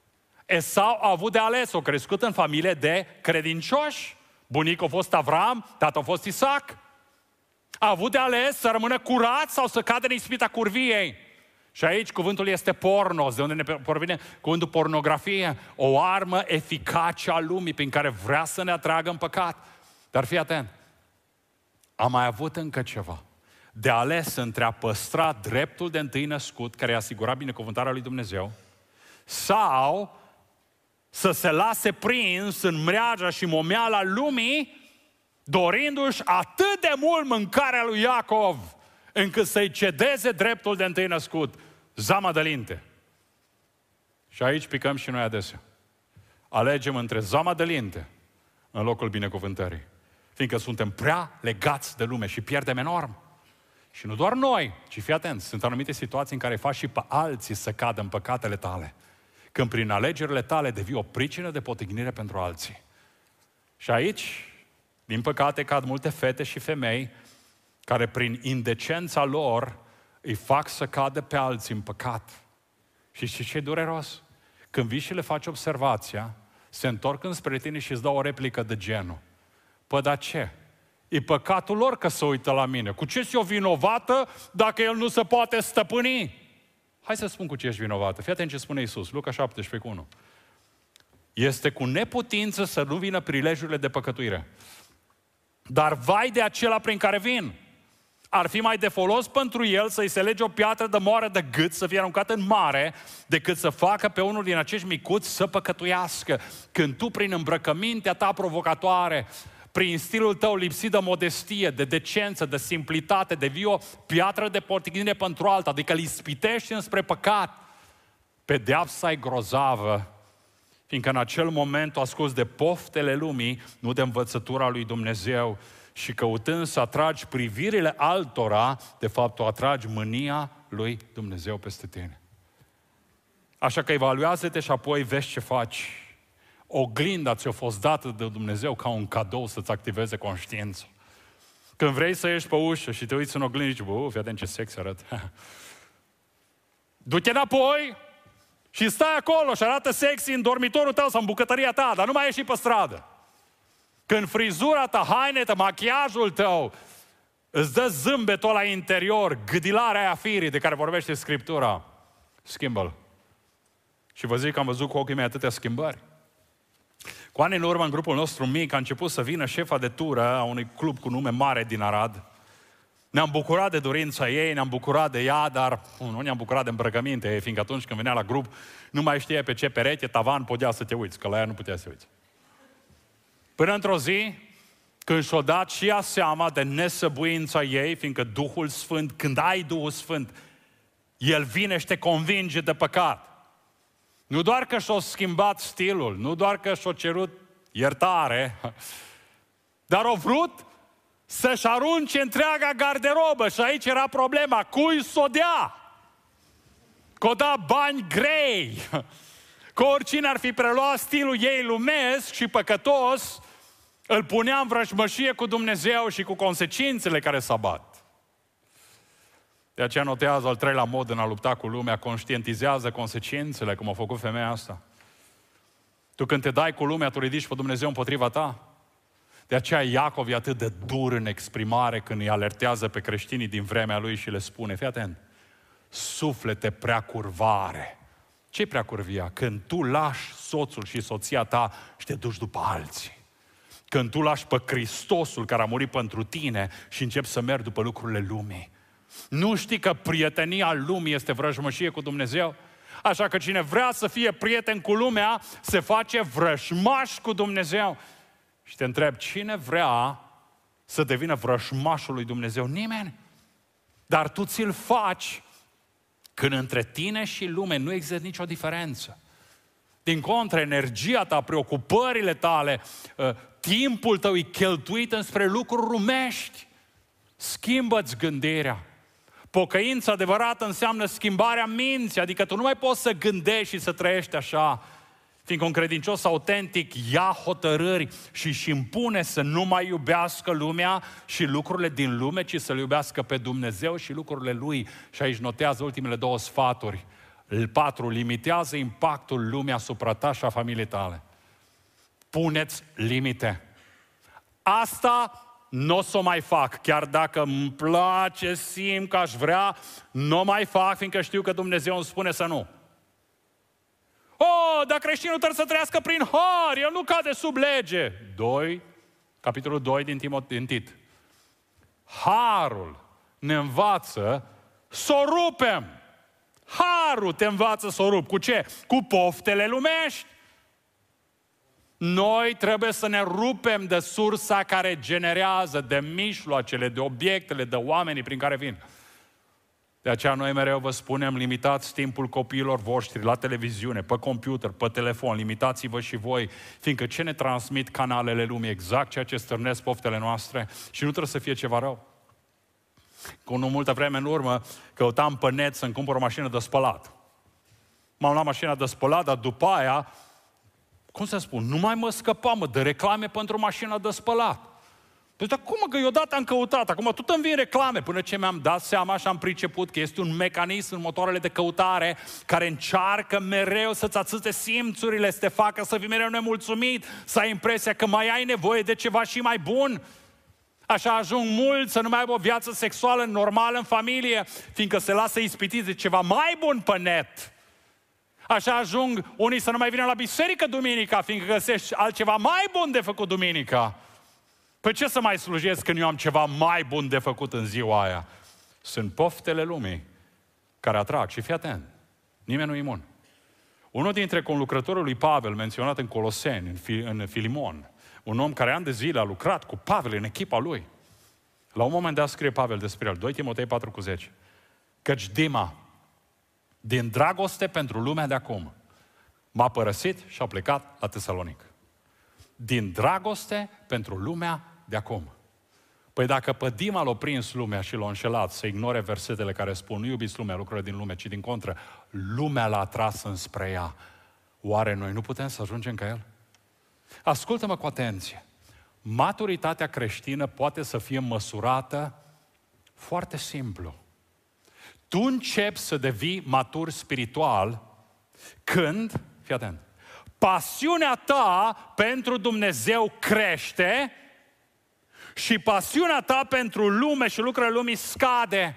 Esau a avut de ales, a crescut în familie de credincioși. Bunicul a fost Avram, tatăl a fost Isaac. A avut de ales să rămână curat sau să cadă în ispita curviei. Și aici cuvântul este pornos, de unde ne provine cuvântul pornografie, o armă eficace a lumii prin care vrea să ne atragă în păcat. Dar fii atent, am mai avut încă ceva. de ales între a păstra dreptul de întâi născut, care asigura binecuvântarea lui Dumnezeu, sau să se lase prins în mreaja și momeala lumii, dorindu-și atât de mult mâncarea lui Iacov, încât să-i cedeze dreptul de întâi născut. Zama de linte. Și aici picăm și noi adesea. Alegem între zama de linte în locul binecuvântării. Fiindcă suntem prea legați de lume și pierdem enorm. Și nu doar noi, ci fii atent, sunt anumite situații în care faci și pe alții să cadă în păcatele tale. Când prin alegerile tale devii o pricină de potignire pentru alții. Și aici, din păcate, cad multe fete și femei care prin indecența lor îi fac să cadă pe alții în păcat. Și știi ce e dureros? Când vii și le faci observația, se întorc înspre tine și îți dau o replică de genul: păi, dar ce? E păcatul lor că se uită la mine. Cu ce sunt eu vinovată dacă el nu se poate stăpâni? Hai să spun cu ce ești vinovată. Fii atent ce spune Iisus, Luca 17:1. Este cu neputință să nu vină prilejurile de păcătuire. Dar vai de acela prin care vin. Ar fi mai de folos pentru el să-i se lege o piatră de moară de gât, să fie aruncată în mare, decât să facă pe unul din acești micuți să păcătuiască. Când tu, prin îmbrăcămintea ta provocatoare, prin stilul tău lipsit de modestie, de decență, de simplitate, devii o piatră de potignire pentru alta, adică îl ispitești înspre păcat, pedeapsa e grozavă, fiindcă în acel moment tu asculți de poftele lumii, nu de învățătura lui Dumnezeu, și căutând să atragi privirile altora, de fapt tu atragi mânia lui Dumnezeu peste tine. Așa că evaluează-te și apoi vezi ce faci. Oglinda ți-a fost dată de Dumnezeu ca un cadou să-ți activeze conștiința. Când vrei să ieși pe ușă și te uiți în oglindă și zici: fii atent ce sex arăt. Du-te înapoi și stai acolo și arată sexy în dormitorul tău sau în bucătăria ta, dar nu mai ieși pe stradă. Când frizura ta, hainele ta, machiajul tău îți dă zâmbetul ăla interior, gâdilarea aia firii de care vorbește Scriptura, schimbă-l. Și vă zic că am văzut cu ochii mei atâtea schimbări. Cu ani în urmă, în grupul nostru mic, a început să vină șefa de tură a unui club cu nume mare din Arad. Ne-am bucurat de dorința ei, ne-am bucurat de ea, dar nu ne-am bucurat de îmbrăcăminte ei, fiindcă atunci când venea la grup, nu mai știa pe ce perete, tavan putea să te uiți, că la ea nu putea să te uiți. Până într-o zi, când și-o dat și ea seama de nesăbuința ei, fiindcă Duhul Sfânt, când ai Duhul Sfânt, El vine și te convinge de păcat. Nu doar că și-a schimbat stilul, nu doar că și-a cerut iertare, dar a vrut să-și arunce întreaga garderobă. Și aici era problema, cui s-o dea? Că o da bani grei. Că oricine ar fi preluat stilul ei lumesc și păcătos, îl punea în vrăjmășie cu Dumnezeu și cu consecințele care s-a bat. De aceea notează al treilea mod în a lupta cu lumea: conștientizează consecințele, cum a făcut femeia asta. Tu când te dai cu lumea, tu ridici pe Dumnezeu împotriva ta. De aceea Iacov e atât de dur în exprimare când îi alertează pe creștinii din vremea lui și le spune: fii atent, suflete prea curvare. Ce-i prea curvia? Când tu lași soțul și soția ta și te duci după alții. Când tu lași pe Hristosul care a murit pentru tine și începi să mergi după lucrurile lumii. Nu știi că prietenia lumii este vrăjmășie cu Dumnezeu? Așa că cine vrea să fie prieten cu lumea, se face vrăjmaș cu Dumnezeu. Și te întreb, cine vrea să devină vrăjmașul lui Dumnezeu? Nimeni. Dar tu ți-l faci când între tine și lume nu există nicio diferență. Din contră, energia ta, preocupările tale, timpul tău e cheltuit înspre lucruri lumești. Schimbă-ți gândirea. Pocăința adevărată înseamnă schimbarea minții, adică tu nu mai poți să gândești și să trăiești așa, fiindcă un credincios autentic ia hotărâri și își impune să nu mai iubească lumea și lucrurile din lume, ci să-L iubească pe Dumnezeu și lucrurile Lui. Și aici notează ultimele 2 sfaturi. 4. Limitează impactul lumii asupra ta și a familiei tale. Puneți limite. Asta nu o să o mai fac, chiar dacă îmi place, simt că aș vrea, nu o mai fac, fiindcă știu că Dumnezeu îmi spune să nu. Dar creștinul trebuie să trăiască prin har, el nu cade sub lege. Capitolul 2 din Tit. Harul ne învață să o rupem. Harul te învață să o rupi. Cu ce? Cu poftele lumești. Noi trebuie să ne rupem de sursa care generează, de mijloacele, de obiectele, de oamenii prin care vin. De aceea noi mereu vă spunem, limitați timpul copiilor voștri la televiziune, pe computer, pe telefon, limitați-vă și voi, fiindcă ce ne transmit canalele lumii? Exact ceea ce stârnesc poftele noastre și nu trebuie să fie ceva rău. Cu nu multă vreme în urmă, căutam pe net să-mi cumpăr o mașină de spălat. M-am luat mașina de spălat, dar după aia, cum să spun, nu mai mă scăpam de reclame pentru mașina de spălat. Deci, dar cum că eu odată am căutat, acum tot îmi vin reclame, până ce mi-am dat seama și am priceput că este un mecanism în motoarele de căutare care încearcă mereu să-ți atâțe simțurile, să te facă să fii mereu nemulțumit, să ai impresia că mai ai nevoie de ceva și mai bun. Așa ajung mulți să nu mai aibă o viață sexuală normală în familie, fiindcă se lasă ispitiți de ceva mai bun pe net. Așa ajung unii să nu mai vină la biserică duminica, fiindcă găsești altceva mai bun de făcut duminica. Păi ce să mai slujesc când eu am ceva mai bun de făcut în ziua aia? Sunt poftele lumii care atrag. Și fii atent, nimeni nu e imun. Unul dintre conlucrătorii lui Pavel, menționat în Coloseni, în Filimon, un om care ani de zile a lucrat cu Pavel în echipa lui. La un moment dat scrie Pavel despre el, 2 Timotei 4,10. Căci Dima, din dragoste pentru lumea de acum, m-a părăsit și a plecat la Tesalonic. Din dragoste pentru lumea de acum. Păi dacă pe Dima l-a prins lumea și l-a înșelat să ignore versetele care spun nu iubiți lumea, lucrurile din lume, ci din contră, lumea l-a atras înspre ea. Oare noi nu putem să ajungem ca el? Ascultă-mă cu atenție. Maturitatea creștină poate să fie măsurată foarte simplu. Tu începi să devii matur spiritual când, fii atent, pasiunea ta pentru Dumnezeu crește și pasiunea ta pentru lume și lucrurile lumii scade.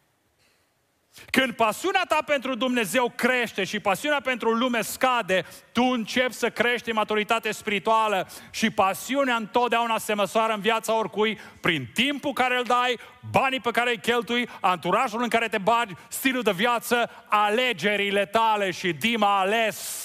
Când pasiunea ta pentru Dumnezeu crește și pasiunea pentru lume scade, tu începi să crești în maturitate spirituală și pasiunea întotdeauna se măsoară în viața oricui prin timpul care îl dai, banii pe care îi cheltui, anturajul în care te bagi, stilul de viață, alegerile tale. Și Dima a ales.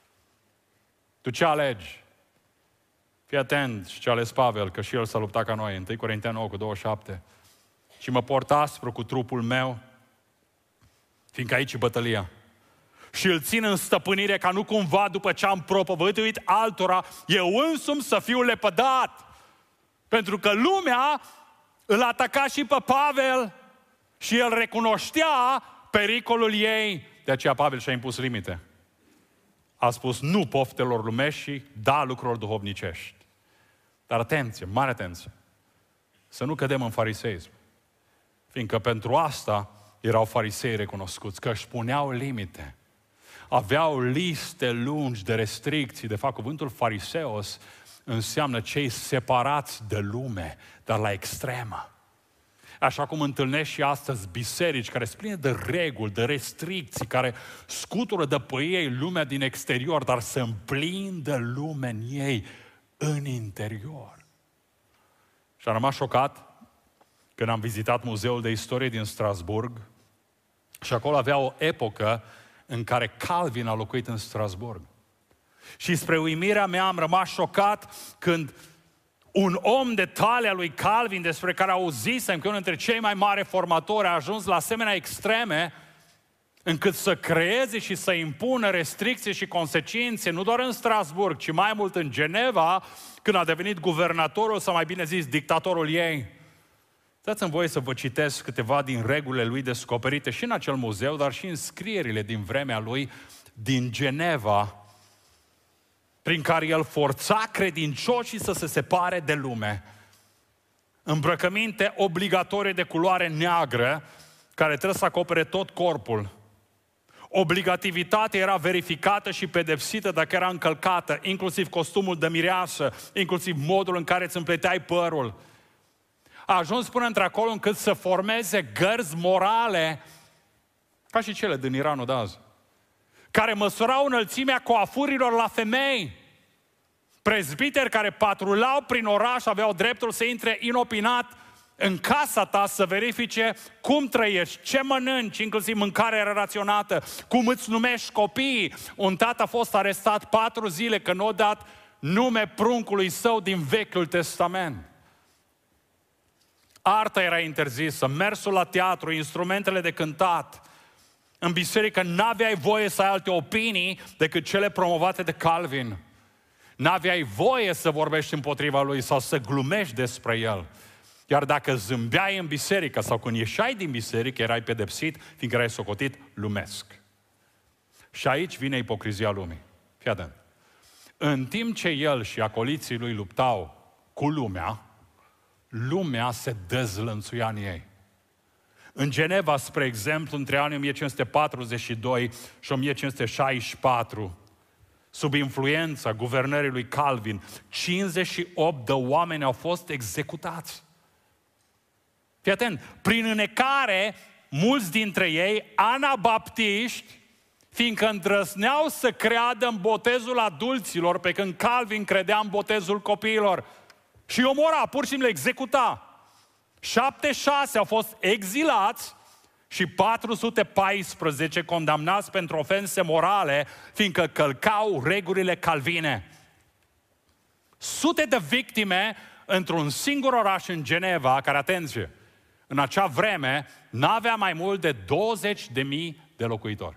Tu ce alegi? Fii atent și ce a ales Pavel, că și el s-a luptat ca noi. 1 Corinteni 9:27. Și mă port aspru cu trupul meu, fiindcă aici e bătălia. Și îl țin în stăpânire ca nu cumva după ce am propovăduit altora, eu însumi să fiu lepădat. Pentru că lumea îl ataca și pe Pavel și el recunoștea pericolul ei. De aceea Pavel și-a impus limite. A spus nu poftelor lumești și da lucrurilor duhovnicești. Dar atenție, mare atenție, să nu cădem în fariseism. Fiindcă pentru asta erau farisei recunoscuți, că își puneau limite. Aveau liste lungi de restricții. De fapt, cuvântul fariseos înseamnă cei separați de lume, dar la extremă. Așa cum întâlnești și astăzi biserici care sunt pline de reguli, de restricții, care scutură de pe ei lumea din exterior, dar se împlin de lume în ei, în interior. Și am rămas șocat când am vizitat Muzeul de Istorie din Strasburg și acolo avea o epocă în care Calvin a locuit în Strasburg. Și spre uimirea mea am rămas șocat când un om de talia lui Calvin, despre care auzisem că unul dintre cei mai mari reformatori, a ajuns la asemenea extreme încât să creeze și să impună restricții și consecințe, nu doar în Strasburg, ci mai mult în Geneva, când a devenit guvernatorul, sau mai bine zis, dictatorul ei. Dați-mi voie să vă citesc câteva din regulile lui descoperite și în acel muzeu, dar și în scrierile din vremea lui din Geneva, prin care el forța credincioșii să se separe de lume. Îmbrăcăminte obligatorie de culoare neagră, care trebuie să acopere tot corpul. Obligativitatea era verificată și pedepsită dacă era încălcată, inclusiv costumul de mireasă, inclusiv modul în care îți împleteai părul. A ajuns până într-acolo încât să formeze gărzi morale, ca și cele din Iranul de azi, care măsurau înălțimea coafurilor la femei. Prezbiteri care patrulau prin oraș aveau dreptul să intre inopinat în casa ta să verifice cum trăiești, ce mănânci, inclusiv mâncare raționată, cum îți numești copiii. Un tată a fost arestat 4 zile că nu a dat nume pruncului său din Vechiul Testament. Arta era interzisă, mersul la teatru, instrumentele de cântat. În biserică n-aveai voie să ai alte opinii decât cele promovate de Calvin. N-aveai voie să vorbești împotriva lui sau să glumești despre el. Iar dacă zâmbeai în biserică sau când ieșai din biserică, erai pedepsit, fiindcă erai socotit lumesc. Și aici vine ipocrizia lumii. Fii atent. În timp ce el și acoliții lui luptau cu lumea, lumea se dezlănțuia în ei. În Geneva, spre exemplu, între anii 1542 și 1564, sub influența guvernării lui Calvin, 58 de oameni au fost executați. Fii atent, prin înecare, mulți dintre ei, anabaptiști, fiindcă îndrăzneau să creadă în botezul adulților, pe când Calvin credea în botezul copiilor. Și omora, pur și simplu executa. 76 au fost exilați și 414 condamnați pentru ofense morale, fiindcă călcau regulile calvine. Sute de victime într-un singur oraș în Geneva, care, atenție, în acea vreme n-avea mai mult de 20.000 de locuitori.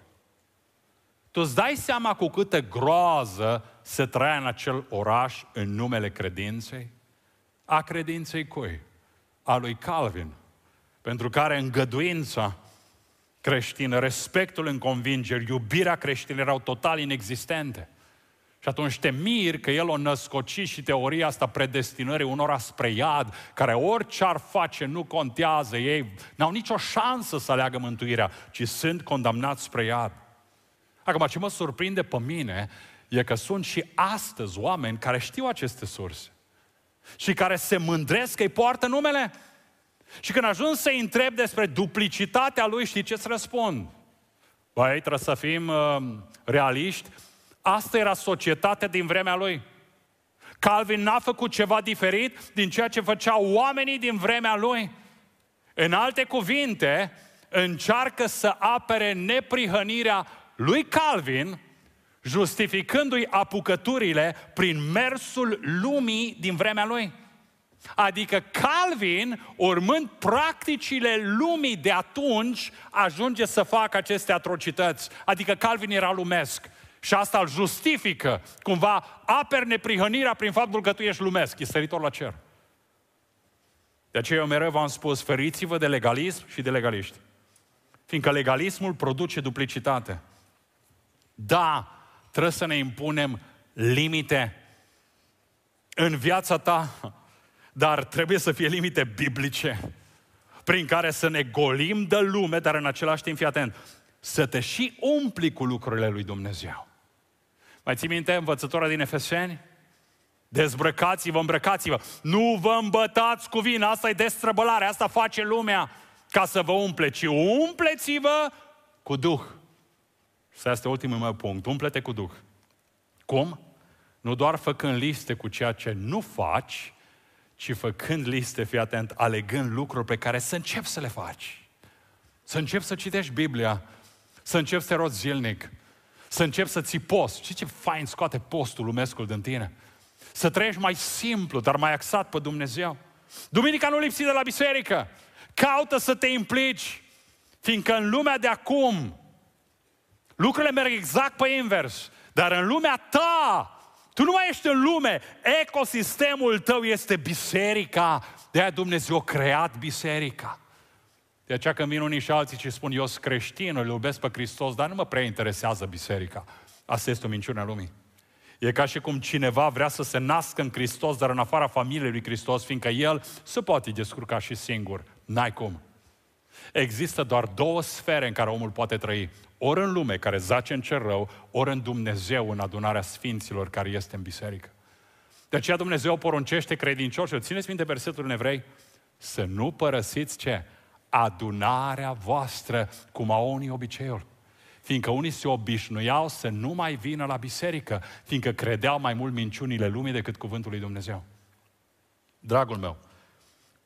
Tu îți dai seama cu câtă groază se trăia în acel oraș în numele credinței? A credinței cui? A lui Calvin, pentru care îngăduința creștină, respectul în convingeri, iubirea creștină erau total inexistente. Și atunci te miri că el o născoci și teoria asta predestinării unora spre iad, care orice ar face nu contează, ei n-au nicio șansă să aleagă mântuirea, ci sunt condamnați spre iad. Acum, ce mă surprinde pe mine e că sunt și astăzi oameni care știu aceste surse și care se mândresc că îi poartă numele. Și când ajung să-i întreb despre duplicitatea lui, știi ce-ți răspund? Băi, trebuie să fim realiști. Asta era societatea din vremea lui. Calvin n-a făcut ceva diferit din ceea ce făceau oamenii din vremea lui. În alte cuvinte, încearcă să apere neprihănirea lui Calvin, justificându-i apucăturile prin mersul lumii din vremea lui. Adică Calvin, urmând practicile lumii de atunci, ajunge să facă aceste atrocități. Adică Calvin era lumesc. Și asta îl justifică. Cumva aperi neprihănirea prin faptul că tu ești lumesc, e săritor la cer. De aceea eu mereu v-am spus, feriți-vă de legalism și de legaliști. Fiindcă legalismul produce duplicitate. Da, trebuie să ne impunem limite în viața ta, dar trebuie să fie limite biblice, prin care să ne golim de lume, dar în același timp, fii atent, să te și umpli cu lucrurile lui Dumnezeu. Mai ții minte învățătura din Efeseni? Dezbrăcați-vă, îmbrăcați-vă. Nu vă îmbătați cu vin, asta e destrăbălare, asta face lumea ca să vă umple, ci umpleți-vă cu Duh. Și asta este ultimul meu punct, umple-te cu Duh. Cum? Nu doar făcând liste cu ceea ce nu faci, ci făcând liste, fii atent, alegând lucruri pe care să începi să le faci. Să începi să citești Biblia, să începi să te rogi zilnic, să începi să ții post. Știi ce fain scoate postul lumescul din tine? Să trăiești mai simplu, dar mai axat pe Dumnezeu. Duminica nu lipsi de la biserică. Caută să te implici, fiindcă în lumea de acum lucrurile merg exact pe invers. Dar în lumea ta, tu nu mai ești în lume, ecosistemul tău este biserica. De-aia Dumnezeu a creat biserica. De aceea când vin unii și alții și spun, eu sunt creștin, îl iubesc pe Hristos, dar nu mă prea interesează biserica. Asta este o minciună a lumii. E ca și cum cineva vrea să se nască în Hristos, dar în afara familiei lui Hristos, fiindcă el se poate descurca și singur. N-ai cum. Există doar 2 sfere în care omul poate trăi. Ori în lume, care zace în cer rău, ori în Dumnezeu, în adunarea sfinților care este în biserică. De aceea Dumnezeu poruncește credincioșilor, țineți minte versetul în Evrei, să nu părăsiți ce? Adunarea voastră, cum au unii obiceiul. Fiindcă unii se obișnuiau să nu mai vină la biserică, fiindcă credeau mai mult minciunile lumii decât cuvântul lui Dumnezeu. Dragul meu,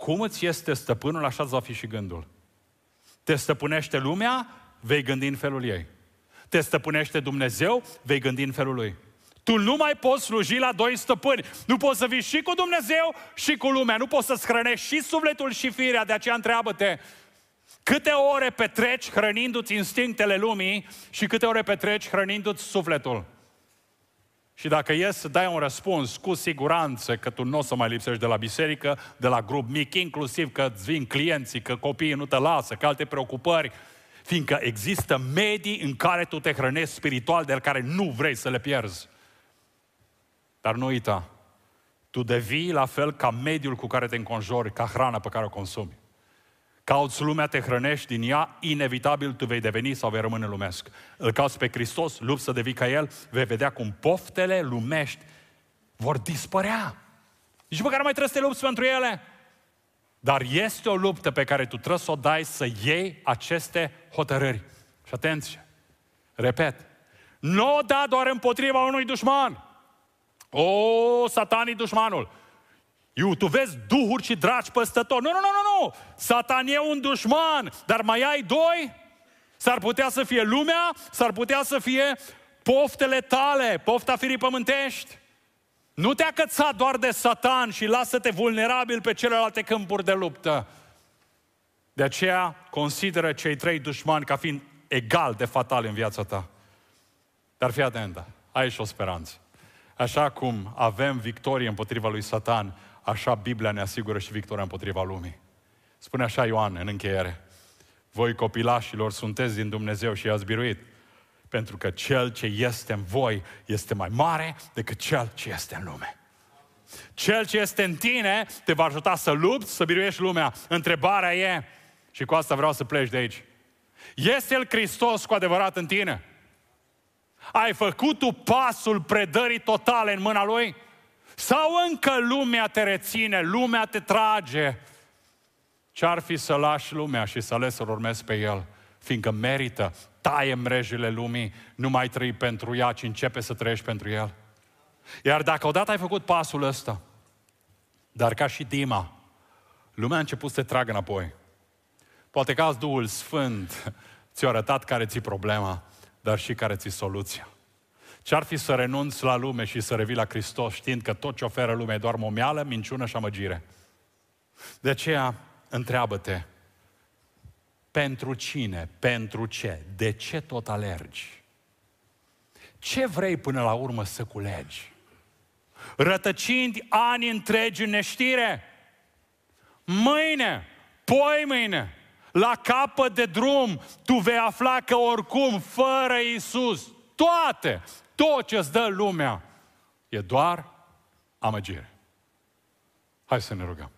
cum îți este stăpânul, așa îți va fi și gândul. Te stăpânește lumea, vei gândi în felul ei. Te stăpânește Dumnezeu, vei gândi în felul Lui. Tu nu mai poți sluji la doi stăpâni. Nu poți să vii și cu Dumnezeu și cu lumea. Nu poți să-ți hrănești și sufletul și firea. De aceea întreabă-te, câte ore petreci hrănindu-ți instinctele lumii și câte ore petreci hrănindu-ți sufletul? Și dacă e să dai un răspuns, cu siguranță că tu nu o să mai lipsești de la biserică, de la grup mic, inclusiv că îți vin clienții, că copiii nu te lasă, că alte preocupări, fiindcă există medii în care tu te hrănești spiritual, de care nu vrei să le pierzi. Dar nu uita, tu devii la fel ca mediul cu care te înconjori, ca hrana pe care o consumi. Cauți lumea, te hrănești din ea, inevitabil tu vei deveni sau vei rămâne lumesc. Îl cauți pe Hristos, lupți să devii ca El, vei vedea cum poftele lumești vor dispărea. Nici măcar nu mai trebuie să te lupți pentru ele. Dar este o luptă pe care tu trebuie să o dai, să iei aceste hotărâri. Și atenție, repet, nu o da doar împotriva unui dușman. O, Satan e dușmanul. Tu vezi duhuri și draci păstători. Nu. Satan e un dușman, dar mai ai doi? S-ar putea să fie lumea, s-ar putea să fie poftele tale, pofta firii pământești. Nu te acăța doar de Satan și lasă-te vulnerabil pe celelalte câmpuri de luptă. De aceea consideră cei trei dușmani ca fiind egal de fatali în viața ta. Dar fii atentă, ai și o speranță. Așa cum avem victorie împotriva lui Satan, așa Biblia ne asigură și victoria împotriva lumii. Spune așa Ioan în încheiere: voi copilașilor sunteți din Dumnezeu și i-ați biruit, pentru că cel ce este în voi este mai mare decât cel ce este în lume. Cel ce este în tine te va ajuta să lupți, să biruiești lumea. Întrebarea e, și cu asta vreau să pleci de aici, este El Hristos cu adevărat în tine? Ai făcut tu pasul predării totale în mâna Lui? Sau încă lumea te reține, lumea te trage? Ce-ar fi să lași lumea și să alegi să-L urmezi pe El? Fiindcă merită, taie mrejile lumii, nu mai trăi pentru ea, ci începe să trăiești pentru El. Iar dacă odată ai făcut pasul ăsta, dar ca și Dima, lumea a început să te tragă înapoi. Poate că azi Duhul Sfânt ți-a arătat care ți-i problema, dar și care ți-i soluția. Ce-ar fi să renunți la lume și să revii la Hristos, știind că tot ce oferă lumea e doar momeală, minciună și amăgire? De aceea, întreabă-te, pentru cine, pentru ce, de ce tot alergi? Ce vrei până la urmă să culegi? Rătăcind ani întregi în neștire? Mâine, poimâine, la capăt de drum, tu vei afla că oricum, fără Iisus, tot ce-ți dă lumea e doar amăgire. Hai să ne rugăm.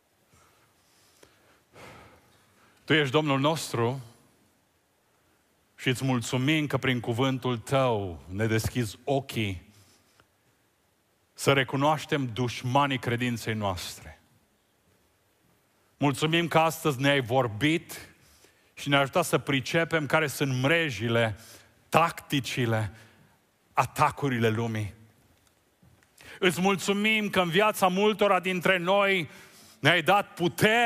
Tu ești Domnul nostru și îți mulțumim că prin cuvântul Tău ne deschizi ochii să recunoaștem dușmanii credinței noastre. Mulțumim că astăzi ne-ai vorbit și ne-ai ajutat să pricepem care sunt mrejile, tacticile, atacurile lumii. Îți mulțumim că în viața multora dintre noi ne-ai dat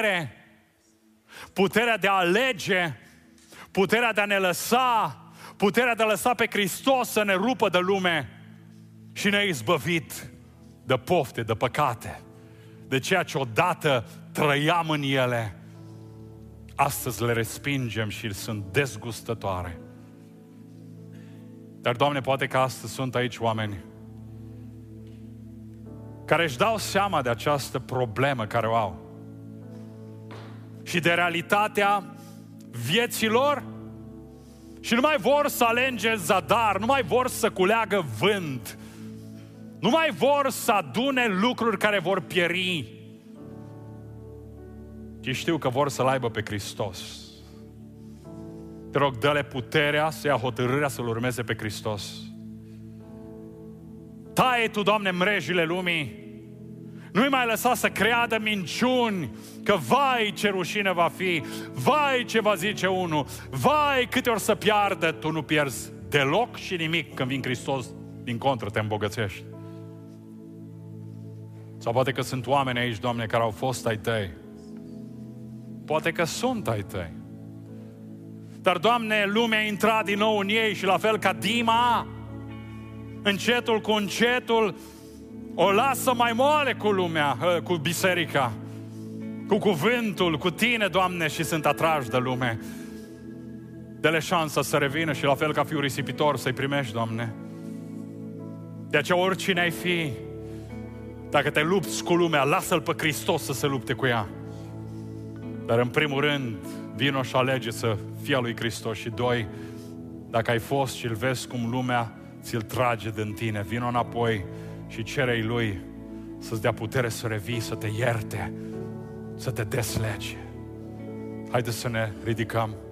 puterea de a alege, puterea de a ne lăsa, puterea de a lăsa pe Hristos să ne rupă de lume și ne-ai izbăvit de pofte, de păcate, de ceea ce odată trăiam în ele. Astăzi le respingem și sunt dezgustătoare. Dar, Doamne, poate că astăzi sunt aici oameni care își dau seama de această problemă care o au și de realitatea vieților și nu mai vor să alege zadar, nu mai vor să culeagă vânt, nu mai vor să adune lucruri care vor pieri, ci știu că vor să-L aibă pe Hristos. Te rog, dă-le puterea să ia hotărârea să-L urmeze pe Hristos. Taie Tu, Doamne, mrejile lumii. Nu-i mai lăsa să creadă minciuni, că vai ce rușine va fi, vai ce va zice unul, vai câte ori să piardă. Tu nu pierzi deloc și nimic când vine Hristos, din contră te îmbogățești. Sau poate că sunt oameni aici, Doamne, care au fost ai Tăi Poate că sunt ai tăi. Dar, Doamne, lumea a intrat din nou în ei și la fel ca Dima, încetul cu încetul, o lasă mai moale cu lumea, cu biserica, cu cuvântul, cu Tine, Doamne, și sunt atrași de lume. Dă-le șansa să revină și la fel ca fiul risipitor să-i primești, Doamne. De aceea oricine ai fi, dacă te lupți cu lumea, lasă-L pe Hristos să se lupte cu ea. Dar în primul rând, vino și alege să fii al lui Hristos. Și doi, dacă ai fost și îl vezi cum lumea ți-l trage din tine, vino înapoi și cere-i lui să-ți dea putere să revii, să te ierte, să te deslege. Haideți să ne ridicăm.